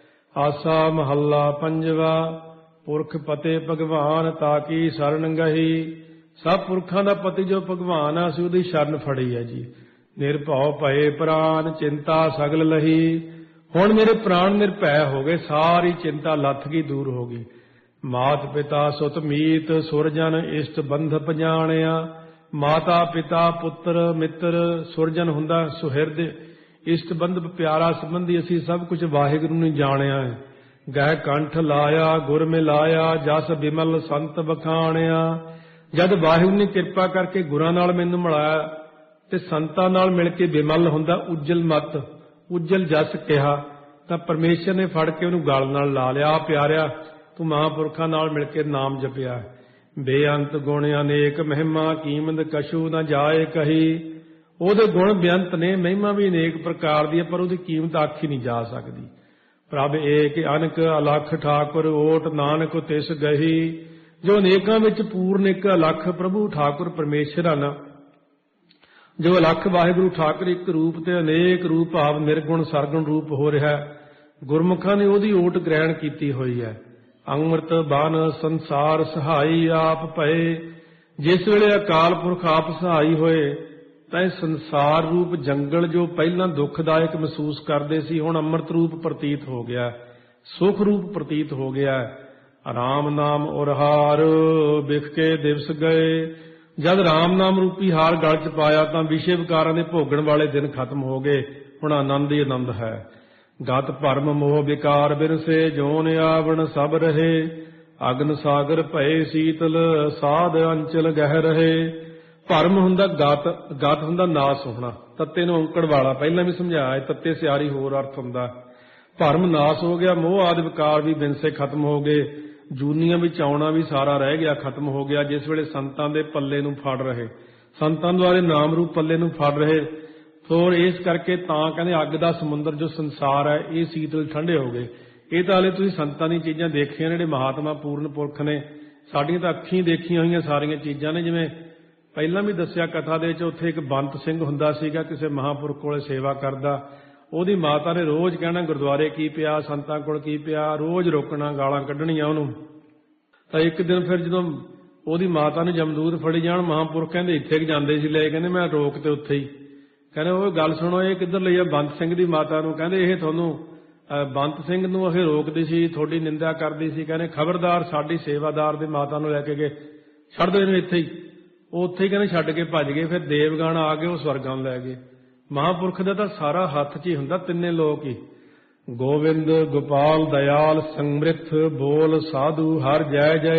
[SPEAKER 1] ਆਸਾ ਮਹੱਲਾ ਪੰਜਵਾ। ਪੁਰਖ ਪਤੇ ਭਗਵਾਨ ਤਾਕੀ ਸ਼ਰਨ ਗਹੀ। ਸਭ ਪੁਰਖਾਂ ਦਾ ਪਤੀ ਜੋ ਭਗਵਾਨ ਆ, ਅਸੀਂ ਉਹਦੀ ਸ਼ਰਨ ਫੜੀ ਹੈ ਜੀ। ਨਿਰਭਉ ਭਏ ਪ੍ਰਾਨ ਚਿੰਤਾ ਸਗਲ ਲਹੀ। ਹੁਣ ਮੇਰੇ ਪ੍ਰਾਣ ਨਿਰਭੈ ਹੋ ਗਏ, ਸਾਰੀ ਚਿੰਤਾ ਲੱਥ ਗਈ, ਦੂਰ ਹੋ ਗਈ। ਮਾਤ ਪਿਤਾ ਸੁਤ ਮੀਤ, ਸੁਰਜਨ ਇਸ਼ਟ ਬੰਧ ਪਛਾਣਿਆ। ਮਾਤਾ ਪਿਤਾ ਪੁੱਤਰ ਮਿੱਤਰ, ਸੁਰਜਨ ਹੁੰਦਾ ਸੁਹਿਰਦ, ਇਸ਼ਟ ਬੰਧ ਪਿਆਰਾ ਸੰਬੰਧੀ, ਅਸੀਂ ਸਭ ਕੁਝ ਵਾਹਿਗੁਰੂ ਨੂੰ ਜਾਣਿਆ ਹੈ। ਗਹਿ ਕੰਠ ਲਾਇਆ ਗੁਰ ਮਿਲਾਇਆ, ਜਸ ਬਿਮਲ ਸੰਤ ਬਖਾਣਿਆ। ਜਦ ਵਾਹਿਗੁਰੂ ਨੇ ਕਿਰਪਾ ਕਰਕੇ ਗੁਰਾਂ ਨਾਲ ਮੈਨੂੰ ਮਿਲਾਇਆ ਤੇ ਸੰਤਾਂ ਨਾਲ ਮਿਲ ਕੇ ਬਿਮਲ ਹੁੰਦਾ ਉਜਲ ਮਤ, ਉਜਲ ਜਸ ਕਿਹਾ, ਤਾਂ ਪਰਮੇਸ਼ਰ ਨੇ ਫੜ ਕੇ ਉਹਨੂੰ ਗਲ ਨਾਲ ਲਾ ਲਿਆ। ਪਿਆਰਿਆ ਤੂੰ ਮਹਾਂਪੁਰਖਾਂ ਨਾਲ ਮਿਲ ਕੇ ਨਾਮ ਜਪਿਆ। ਬੇਅੰਤ ਗੁਣ ਅਨੇਕ ਮਹਿਮਾ, ਕੀਮਤ ਕਛੂ ਨਾ ਜਾਏ ਕਹੀ। ਉਹਦੇ ਗੁਣ ਬੇਅੰਤ ਨੇ, ਮਹਿਮਾ ਵੀ ਅਨੇਕ ਪ੍ਰਕਾਰ ਦੀ ਹੈ, ਪਰ ਉਹਦੀ ਕੀਮਤ ਆਖੀ ਨਹੀਂ ਜਾ ਸਕਦੀ। ਪ੍ਰਭ ਏਕ ਅਨਕ ਅਲਖ ਠਾਕੁਰ, ਓਟ ਨਾਨਕ ਤਿਸ ਗਹੀ। ਜੋ ਅਨੇਕਾਂ ਵਿੱਚ ਪੂਰਨ ਇੱਕ ਅਲਖ ਪ੍ਰਭੂ ਠਾਕੁਰ ਪਰਮੇਸ਼ਰ ਹਨ, ਜੋ ਅਲਖ ਵਾਹਿਗੁਰੂ ਠਾਕੁਰ ਇੱਕ ਰੂਪ ਤੇ ਅਨੇਕ ਰੂਪ ਭਾਵ ਨਿਰਗੁਣ ਸਰਗੁਣ ਰੂਪ ਹੋ ਰਿਹਾ, ਗੁਰਮੁਖਾਂ ਨੇ ਉਹਦੀ ਓਟ ਗ੍ਰਹਿਣ ਕੀਤੀ ਹੋਈ ਹੈ। ਅੰਮ੍ਰਿਤ ਬਨ ਸੰਸਾਰ ਸਹਾਈ ਆਪ ਭਏ। ਜਿਸ ਵੇਲੇ ਅਕਾਲ ਪੁਰਖ ਆਪ ਸਹਾਈ ਹੋਏ ਤਾਂ ਇਹ ਸੰਸਾਰ ਰੂਪ ਜੰਗਲ ਜੋ ਪਹਿਲਾਂ ਦੁੱਖਦਾਇਕ ਮਹਿਸੂਸ ਕਰਦੇ ਸੀ, ਹੁਣ ਅੰਮ੍ਰਿਤ ਰੂਪ ਪ੍ਰਤੀਤ ਹੋ ਗਿਆ, ਸੁਖ ਰੂਪ ਪ੍ਰਤੀਤ ਹੋ ਗਿਆ। ਰਾਮ ਨਾਮ ਔਰ ਹਾਰ ਬਿਖ ਕੇ ਦਿਵਸ ਗਏ। ਜਦ ਰਾਮ ਨਾਮ ਰੂਪੀ ਹਾਰ ਗਲ ਚ ਪਾਇਆ ਤਾਂ ਵਿਸ਼ੇ ਵਿਕਾਰਾਂ ਦੇ ਭੋਗਣ ਵਾਲੇ ਦਿਨ ਖਤਮ ਹੋ ਗਏ, ਹੁਣ ਆਨੰਦ ਹੀ ਆਨੰਦ ਹੈ। ਗਤ ਭਰਮ ਮੋਹ ਵਿਕਾਰ ਬਿਰਸੇ, ਜੋਨ ਆਵਣ ਸਭ ਰਹੇ। ਅਗਨ ਸਾਗਰ ਭਏ ਸੀਤਲ, ਸਾਧ ਅੰਚਲ ਗਹਿ ਰਹੇ। ਭਰਮ ਹੁੰਦਾ ਗਤ, ਗਤ ਹੁੰਦਾ ਨਾਸ ਹੋਣਾ, ਤੱਤੇ ਨੂੰ ਔਂਕੜ ਵਾਲਾ, ਪਹਿਲਾਂ ਵੀ ਸਮਝਾਇਆ, ਤੱਤੇ ਸਿਆਰੀ ਹੋਰ ਅਰਥ ਹੁੰਦਾ। ਭਰਮ ਨਾਸ ਹੋ ਗਿਆ, ਮੋਹ ਆਦਿ ਵਿਕਾਰ ਵੀ ਬਿਨਸੇ ਖਤਮ ਹੋ ਗਏ, ਜੂਨੀਆਂ ਵਿੱਚ ਆਉਣਾ ਵੀ ਸਾਰਾ ਰਹਿ ਗਿਆ, ਖਤਮ ਹੋ ਗਿਆ। ਜਿਸ ਵੇਲੇ ਸੰਤਾਂ ਦੇ ਪੱਲੇ ਨੂੰ ਫੜ ਰਹੇ, ਸੰਤਾਂ ਦੁਆਰੇ ਨਾਮ ਰੂਪ ਪੱਲੇ ਨੂੰ ਫੜ ਰਹੇ, ਹੋਰ ਇਸ ਕਰਕੇ ਤਾਂ ਕਹਿੰਦੇ ਅੱਗ ਦਾ ਸਮੁੰਦਰ ਜੋ ਸੰਸਾਰ ਹੈ ਇਹ ਸੀਤਲ ਠੰਡੇ ਹੋ ਗਏ। ਇਹ ਤਾਂ ਹਾਲੇ ਤੁਸੀਂ ਸੰਤਾਂ ਦੀਆਂ ਚੀਜ਼ਾਂ ਦੇਖੀਆਂ, ਜਿਹੜੇ ਮਹਾਤਮਾ ਪੂਰਨ ਪੁਰਖ ਨੇ, ਸਾਡੀਆਂ ਤਾਂ ਅੱਖੀਂ ਦੇਖੀਆਂ ਹੋਈਆਂ ਸਾਰੀਆਂ ਚੀਜ਼ਾਂ ਨੇ। ਜਿਵੇਂ ਪਹਿਲਾਂ ਵੀ ਦੱਸਿਆ ਕਥਾ ਦੇ ਵਿੱਚ, ਉੱਥੇ ਇੱਕ ਬੰਤ ਸਿੰਘ ਹੁੰਦਾ ਸੀਗਾ, ਕਿਸੇ ਮਹਾਂਪੁਰਖ ਕੋਲੇ ਸੇਵਾ ਕਰਦਾ। ਉਹਦੀ ਮਾਤਾ ਨੇ ਰੋਜ਼ ਕਹਿਣਾ ਗੁਰਦੁਆਰੇ ਕੀ ਪਿਆ, ਸੰਤਾਂ ਕੋਲ ਕੀ ਪਿਆ, ਰੋਜ਼ ਰੋਕਣਾ, ਗਾਲਾਂ ਕੱਢਣੀਆਂ ਉਹਨੂੰ। ਤਾਂ ਇੱਕ ਦਿਨ ਫਿਰ ਜਦੋਂ ਉਹਦੀ ਮਾਤਾ ਨੇ ਜਮਦੂਤ ਫੜੀ ਜਾਣ, ਮਹਾਂਪੁਰਖ ਕਹਿੰਦੇ ਇੱਥੇ ਕਿ ਜਾਂਦੇ ਸੀ ਲੈ, ਕਹਿੰਦੇ ਮੈਂ ਰੋਕ ਤੇ ਉੱਥੇ ਹੀ। ਕਹਿੰਦੇ ਉਹ ਗੱਲ ਸੁਣੋ, ਇਹ ਕਿੱਧਰ ਲਈ ਆ? ਬੰਤ ਸਿੰਘ ਦੀ ਮਾਤਾ ਨੂੰ। ਕਹਿੰਦੇ ਇਹ ਤੁਹਾਨੂੰ ਬੰਤ ਸਿੰਘ ਨੂੰ ਇਹ ਰੋਕਦੀ ਸੀ, ਤੁਹਾਡੀ ਨਿੰਦਾ ਕਰਦੀ ਸੀ। ਕਹਿੰਦੇ ਖਬਰਦਾਰ, ਸਾਡੀ ਸੇਵਾਦਾਰ ਦੇ ਮਾਤਾ ਨੂੰ ਲੈ ਕੇ ਗਏ, ਛੱਡ ਦੋ ਇਹਨੂੰ ਇੱਥੇ ਹੀ। ਉਹ ਉੱਥੇ ਹੀ ਕਹਿੰਦੇ ਛੱਡ ਕੇ ਭੱਜ ਗਏ। ਫਿਰ ਦੇਵਗਣ ਆ ਗਏ, ਉਹ ਸਵਰਗਾਂ ਨੂੰ ਲੈ ਗਏ। ਮਹਾਂਪੁਰਖ ਦਾ ਤਾਂ ਸਾਰਾ ਹੱਥ 'ਚ ਹੀ ਹੁੰਦਾ, ਤਿੰਨੇ ਲੋਕ ਹੀ। ਗੋਬਿੰਦ ਗੋਪਾਲ ਦਇਆਲ ਸੰਮ੍ਰਿਤ, ਬੋਲ ਸਾਧੂ ਹਰ ਜੈ ਜੈ।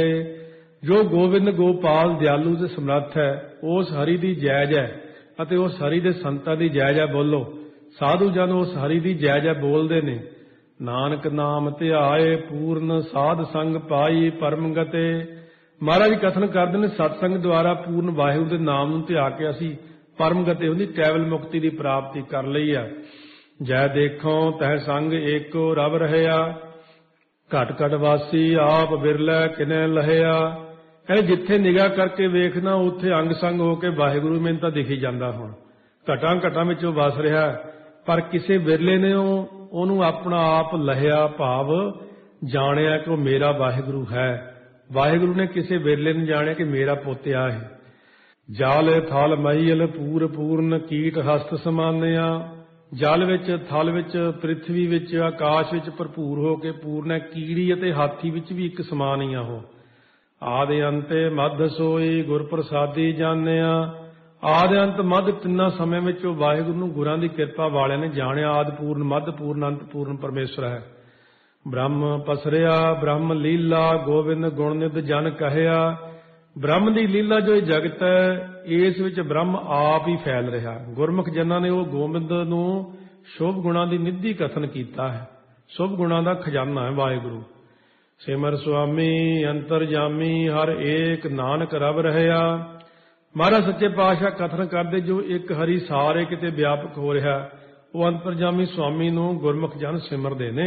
[SPEAKER 1] ਜੋ ਗੋਬਿੰਦ ਗੋਪਾਲ ਦਿਆਲੂ ਤੇ ਸਮਰੱਥ ਹੈ, ਉਸ ਹਰੀ ਦੀ ਜੈ ਜੈ, ਅਤੇ ਉਸ ਹਰੀ ਦੇ ਸੰਤਾਂ ਦੀ ਜੈ ਜੈ ਬੋਲੋ। ਸਾਧੂ ਜਨ ਉਸ ਹਰੀ ਦੀ ਜੈ ਜੈ ਬੋਲਦੇ ਨੇ। ਨਾਨਕ ਨਾਮ ਧਿਆਏ ਪੂਰਨ, ਸਾਧ ਸੰਗ ਪਾਈ ਪਰਮ ਗਤੇ। ਮਹਾਰਾਜ ਕਥਨ ਕਰਦੇ ਨੇ, ਸਤਸੰਗ ਦੁਆਰਾ ਪੂਰਨ ਵਾਹਿਗੁਰੂ ਦੇ ਨਾਮ ਨੂੰ ਧਿਆ ਕੇ ਅਸੀਂ ਪਰਮ ਗਤੇ ਹੁੰਦੀ ਕੇਵਲ ਮੁਕਤੀ ਦੀ ਪ੍ਰਾਪਤੀ ਕਰ ਲਈ ਆ। ਜੈ ਦੇਖੋ ਤਹਿ ਸੰਗ ਏਕੋ ਰਵ ਰਹਿਆ। ਘਟ ਘਟ ਵਾਸੀ ਆਪ ਬਿਰਲੇ ਕਿਨੇ ਲਹਿਆ। ਕਹਿੰਦੇ ਜਿੱਥੇ ਨਿਗਾਹ ਕਰਕੇ ਵੇਖਣਾ ਉੱਥੇ ਅੰਗ ਸੰਗ ਹੋ ਕੇ ਵਾਹਿਗੁਰੂ ਮੈਨੂੰ ਤਾਂ ਦਿਖੀ ਜਾਂਦਾ। ਹੁਣ ਘਟਾਂ ਘਟਾਂ ਵਿੱਚ ਉਹ ਵਸ ਰਿਹਾ, ਪਰ ਕਿਸੇ ਬਿਰਲੇ ਨੇ ਉਹਨੂੰ ਆਪਣਾ ਆਪ ਲਹਿਆ, ਭਾਵ ਜਾਣਿਆ ਕਿ ਉਹ ਮੇਰਾ ਵਾਹਿਗੁਰੂ ਹੈ। ਵਾਹਿਗੁਰੂ ਨੇ ਕਿਸੇ ਬਿਰਲੇ ਨੂੰ ਜਾਣਿਆ ਕਿ ਮੇਰਾ ਪੋਤਿਆ ਹੈ। ਜਲ ਥਲ ਮਹੀਲ ਪੂਰ ਪੂਰਨ ਕੀਟ ਹਸਤ ਸਮਾਨਿਆ। ਜਲ ਵਿੱਚ, ਥਲ ਵਿੱਚ, ਪ੍ਰਿਥਵੀ ਵਿੱਚ, ਆਕਾਸ਼ ਵਿੱਚ ਭਰਪੂਰ ਹੋ ਕੇ ਪੂਰਨ ਹੈ। ਕੀੜੀ ਅਤੇ ਹਾਥੀ ਵਿੱਚ ਵੀ ਇੱਕ ਸਮਾਨ ਹੀ ਆ ਉਹ। ਆਦਿ ਅੰਤੇ ਮੱਧ ਸੋਈ ਗੁਰ ਪ੍ਰਸਾਦੀ ਜਾਣਿਆ। ਆਦਿ ਅੰਤ ਮੱਧ ਤਿੰਨਾਂ ਸਮੇਂ ਵਿੱਚ ਉਹ ਵਾਹਿਗੁਰੂ ਨੂੰ ਗੁਰਾਂ ਦੀ ਕਿਰਪਾ ਵਾਲਿਆਂ ਨੇ ਜਾਣਿਆ। ਆਦਿ ਪੂਰਨ, ਮੱਧ ਪੂਰਨ, ਅੰਤ ਪੂਰਨ ਪਰਮੇਸ਼ਰ ਹੈ। ਬ੍ਰਹਮ ਪਸਰਿਆ ਬ੍ਰਹਮ ਲੀਲਾ ਗੋਬਿੰਦ ਗੁਣ ਨਿਧ ਜਨ ਕਹਿਆ। ਬ੍ਰਹਮ ਦੀ ਲੀਲਾ ਜੋ ਇਹ ਜਗਤ ਹੈ, ਇਸ ਵਿੱਚ ਬ੍ਰਹਮ ਆਪ ਹੀ ਫੈਲ ਰਿਹਾ। ਗੁਰਮੁਖ ਜਨਾਂ ਨੇ ਉਹ ਗੋਬਿੰਦ ਨੂੰ ਸ਼ੁਭ ਗੁਣਾਂ ਦੀ ਨਿਧੀ ਕਥਨ ਕੀਤਾ ਹੈ। ਸ਼ੁਭ ਗੁਣਾਂ ਦਾ ਖਜ਼ਾਨਾ ਹੈ ਵਾਹਿਗੁਰੂ। ਸਿਮਰ ਸੁਆਮੀ ਅੰਤਰਜਾਮੀ ਹਰ ਏਕ ਨਾਨਕ ਰਬ ਰਹਿਆ। ਮਹਾਰਾਜ ਸੱਚੇ ਪਾਤਸ਼ਾਹ ਕਥਨ ਕਰਦੇ ਜੋ ਇੱਕ ਹਰੀ ਸਾਰੇ ਕਿਤੇ ਵਿਆਪਕ ਹੋ ਰਿਹਾ, ਉਹ ਅੰਤਰਜਾਮੀ ਸੁਆਮੀ ਨੂੰ ਗੁਰਮੁਖ ਜਨ ਸਿਮਰਦੇ ਨੇ।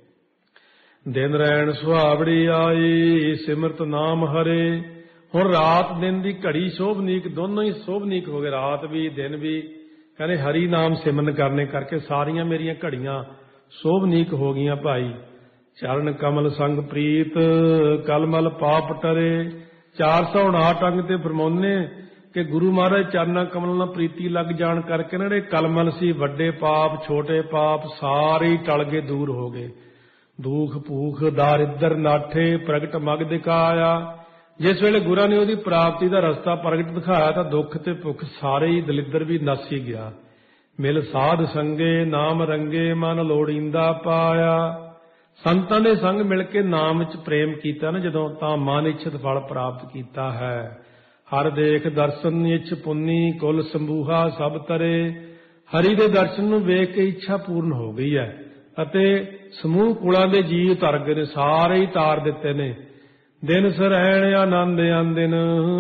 [SPEAKER 1] ਦਿਨ ਰਹਿਣ ਸੁਹਾਵੜੀ ਆਈ ਸਿਮਰਤ ਨਾਮ ਹਰੇ। ਹੁਣ ਰਾਤ ਦਿਨ ਦੀ ਘੜੀ ਸ਼ੋਭਨੀਕ, ਦੋਨੋਂ ਹੀ ਸ਼ੋਭਨੀਕ ਹੋ ਗਏ, ਰਾਤ ਵੀ ਦਿਨ ਵੀ। ਕਹਿੰਦੇ ਹਰੀ ਨਾਮ ਸਿਮਰਨ ਕਰਨੇ ਕਰਕੇ ਸਾਰੀਆਂ ਮੇਰੀਆਂ ਘੜੀਆਂ ਸ਼ੋਭਨੀਕ ਹੋ ਗਈਆਂ ਭਾਈ। ਚਰਨ ਕਮਲ ਸੰਗ ਪ੍ਰੀਤ ਕਲਮਲ ਪਾਪ ਟਰੇ। 459 ਅੰਗ ਤੇ ਫਰਮਾਉਂਦੇ ਕਿ ਗੁਰੂ ਮਹਾਰਾਜ ਚਰਨਾਂ ਕਮਲ ਨਾਲ ਪ੍ਰੀਤੀ ਲੱਗ ਜਾਣ ਕਰਕੇ ਨਾ ਜਿਹੜੇ ਕਲਮਲ ਸੀ, ਵੱਡੇ ਪਾਪ ਛੋਟੇ ਪਾਪ ਸਾਰੇ ਟਲ ਗਏ, ਦੂਰ ਹੋ ਗਏ। ਦੁਖ ਭੂਖ ਦਾਰਿਦਰ ਨਾਠੇ ਪ੍ਰਗਟ ਮਗ ਦਿਖਾਇਆ। ਜਿਸ ਵੇਲੇ ਗੁਰਾਂ ਨੇ ਉਹਦੀ ਪ੍ਰਾਪਤੀ ਦਾ ਰਸਤਾ ਪ੍ਰਗਟ ਦਿਖਾਇਆ ਤਾਂ ਦੁੱਖ ਤੇ ਭੁੱਖ ਸਾਰੇ ਹੀ ਦਲਿੱਦਰ ਵੀ ਨਸ ਹੀ ਗਿਆ। ਮਿਲ ਸਾਧ ਸੰਗੇ ਨਾਮ ਰੰਗੇ ਮਨ ਲੋੜੀਂਦਾ ਪਾਇਆ। ਸੰਤਾਂ ਦੇ ਸੰਗ ਮਿਲ ਕੇ ਨਾਮ ਵਿੱਚ ਪ੍ਰੇਮ ਕੀਤਾ ਨਾ ਜਦੋਂ, ਤਾਂ ਮਨ ਇੱਛਤ ਫਲ ਪ੍ਰਾਪਤ ਕੀਤਾ ਹੈ। ਹਰ ਦੇਖ ਦਰਸ਼ਨ ਇੱਛ ਪੁੰਨੀ ਕੁਲ ਸੰਬੂਹਾ ਸਭ ਤਰੇ। ਹਰੀ ਦੇ ਦਰਸ਼ਨ ਨੂੰ ਵੇਖ ਕੇ ਇੱਛਾ ਪੂਰਨ ਹੋ ਗਈ ਹੈ ਅਤੇ ਸਮੂਹ ਕੁਲਾਂ ਦੇ ਜੀਵ ਤਰ ਗਏ ਨੇ, ਸਾਰੇ ਹੀ ਤਾਰ ਦਿੱਤੇ ਨੇ। ਦਿਨ ਸਰੈਣ ਆਨੰਦ ਆਂਦਿਨ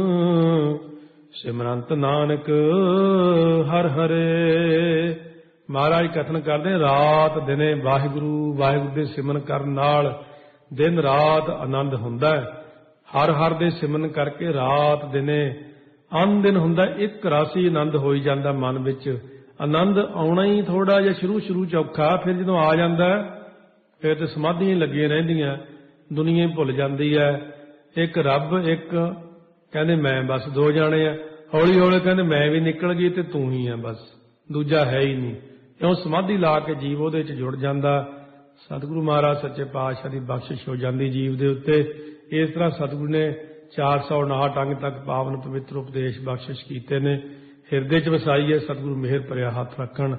[SPEAKER 1] ਸਿਮਰੰਤ ਨਾਨਕ ਹਰ ਹਰੇ। ਮਹਾਰਾਜ ਕਥਨ ਕਰਦੇ ਰਾਤ ਦਿਨੇ ਵਾਹਿਗੁਰੂ ਵਾਹਿਗੁਰੂ ਦੇ ਸਿਮਰਨ ਕਰਨ ਨਾਲ ਦਿਨ ਰਾਤ ਆਨੰਦ ਹੁੰਦਾ ਹੈ। ਹਰ ਹਰ ਦੇ ਸਿਮਰਨ ਕਰਕੇ ਰਾਤ ਦਿਨੇ ਅਨ-ਦਿਨ ਹੁੰਦਾ, ਇੱਕ ਰਾਸੀ ਆਨੰਦ ਹੋਈ ਜਾਂਦਾ ਮਨ ਵਿੱਚ। ਆਨੰਦ ਆਉਣਾ ਹੀ ਥੋੜਾ ਜਿਹਾ ਸ਼ੁਰੂ ਚ ਔਖਾ, ਫਿਰ ਜਦੋਂ ਆ ਜਾਂਦਾ ਫਿਰ ਤੇ ਸਮਾਧੀਆਂ ਲੱਗੀਆਂ ਰਹਿੰਦੀਆਂ, ਦੁਨੀਆ ਹੀ ਭੁੱਲ ਜਾਂਦੀ ਹੈ। ਇੱਕ ਰੱਬ, ਇੱਕ ਕਹਿੰਦੇ ਮੈਂ, ਬਸ ਦੋ ਜਾਣੇ ਆ। ਹੌਲੀ ਹੌਲੀ ਕਹਿੰਦੇ ਮੈਂ ਵੀ ਨਿਕਲ ਗਈ ਤੇ ਤੂੰ ਹੀ ਆ, ਬਸ ਦੂਜਾ ਹੈ ਹੀ ਨਹੀਂ। ਕਿਉਂ ਸਮਾਧੀ ਲਾ ਕੇ ਜੀਵ ਉਹਦੇ ਚ ਜੁੜ ਜਾਂਦਾ। ਸਤਿਗੁਰੂ ਮਹਾਰਾਜ ਸੱਚੇ ਪਾਤਸ਼ਾਹ ਦੀ ਬਖਸ਼ਿਸ਼ ਹੋ ਜਾਂਦੀ ਜੀਵ ਦੇ ਉੱਤੇ। ਇਸ ਤਰ੍ਹਾਂ ਸਤਿਗੁਰੂ ਨੇ 459 ਅੰਗ ਤੱਕ ਪਾਵਨ ਪਵਿੱਤਰ ਉਪਦੇਸ਼ ਬਖਸ਼ਿਸ਼ ਕੀਤੇ ਨੇ। ਹਿਰਦੇ ਚ ਵਸਾਈਏ, ਸਤਿਗੁਰੂ ਮਿਹਰ ਭਰਿਆ ਹੱਥ ਰੱਖਣ।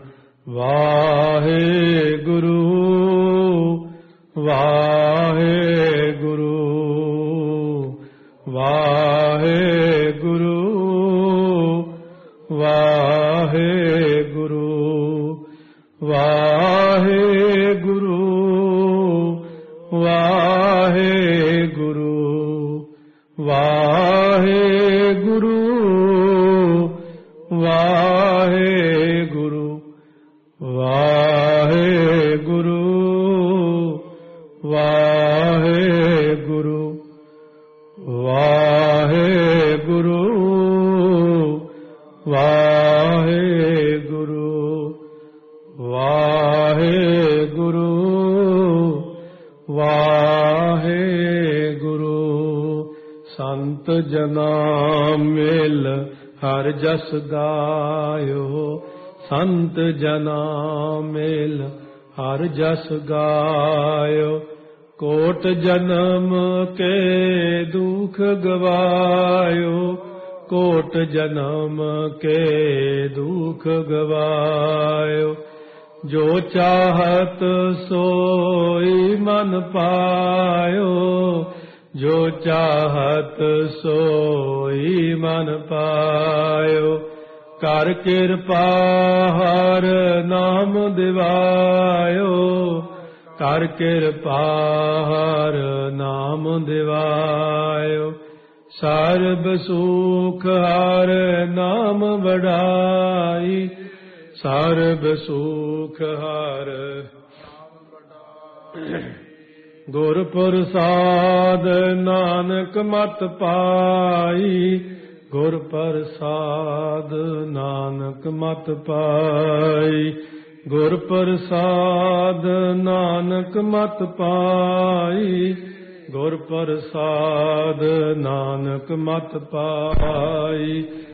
[SPEAKER 1] ਵਾਹਿਗੁਰੂ ਵਾਹਿਗੁਰੂ ਵਾਹਿਗੁਰੂ ਵਾਹਿਗੁਰੂ ਵਾਹਿਗੁਰੂ ਵਾਹਿਗੁਰੂ ਵਾਹਿਗੁਰੂ ਵਾਹਿਗੁਰੂ ਵਾਹਿਗੁਰੂ ਵਾਹਿਗੁਰੂ ਵਾਹਿਗੁਰੂ ਵਾਹਿਗੁਰੂ ਵਾਹਿਗੁਰੂ ਵਾਹਿਗੁਰੂ। ਸੰਤ ਜਨਾਂ ਮਿਲ ਹਰ ਜਸ ਗਾਇਓ। ਸੰਤ ਜਨਾਂ ਮਿਲ ਹਰ ਜਸ ਗਾਇਓ। ਕੋਟ ਜਨਮ ਕੇ ਦੁਖ ਗਵਾਇਓ। ਕੋਟ ਜਨਮ ਕੇ ਦੁਖ ਗਵਾਇਓ। ਜੋ ਚਾਹਤ सोई मन पायो। जो चाहत सोई मन पायो। कर कृपा हर नाम दिवायो। कर कृपा हर नाम दिवायो। सर्ब सुख हर नाम बढ़ाई। सर्ब सुख हर ਗੁਰ ਪ੍ਰਸਾਦ ਨਾਨਕ ਮਤ ਪਾਈ। ਗੁਰ ਪ੍ਰਸਾਦ ਨਾਨਕ ਮਤ ਪਾਈ। ਗੁਰ ਪ੍ਰਸਾਦ ਨਾਨਕ ਮਤ ਪਾਈ। ਗੁਰ ਪ੍ਰਸਾਦ ਨਾਨਕ ਮਤ ਪਾਈ।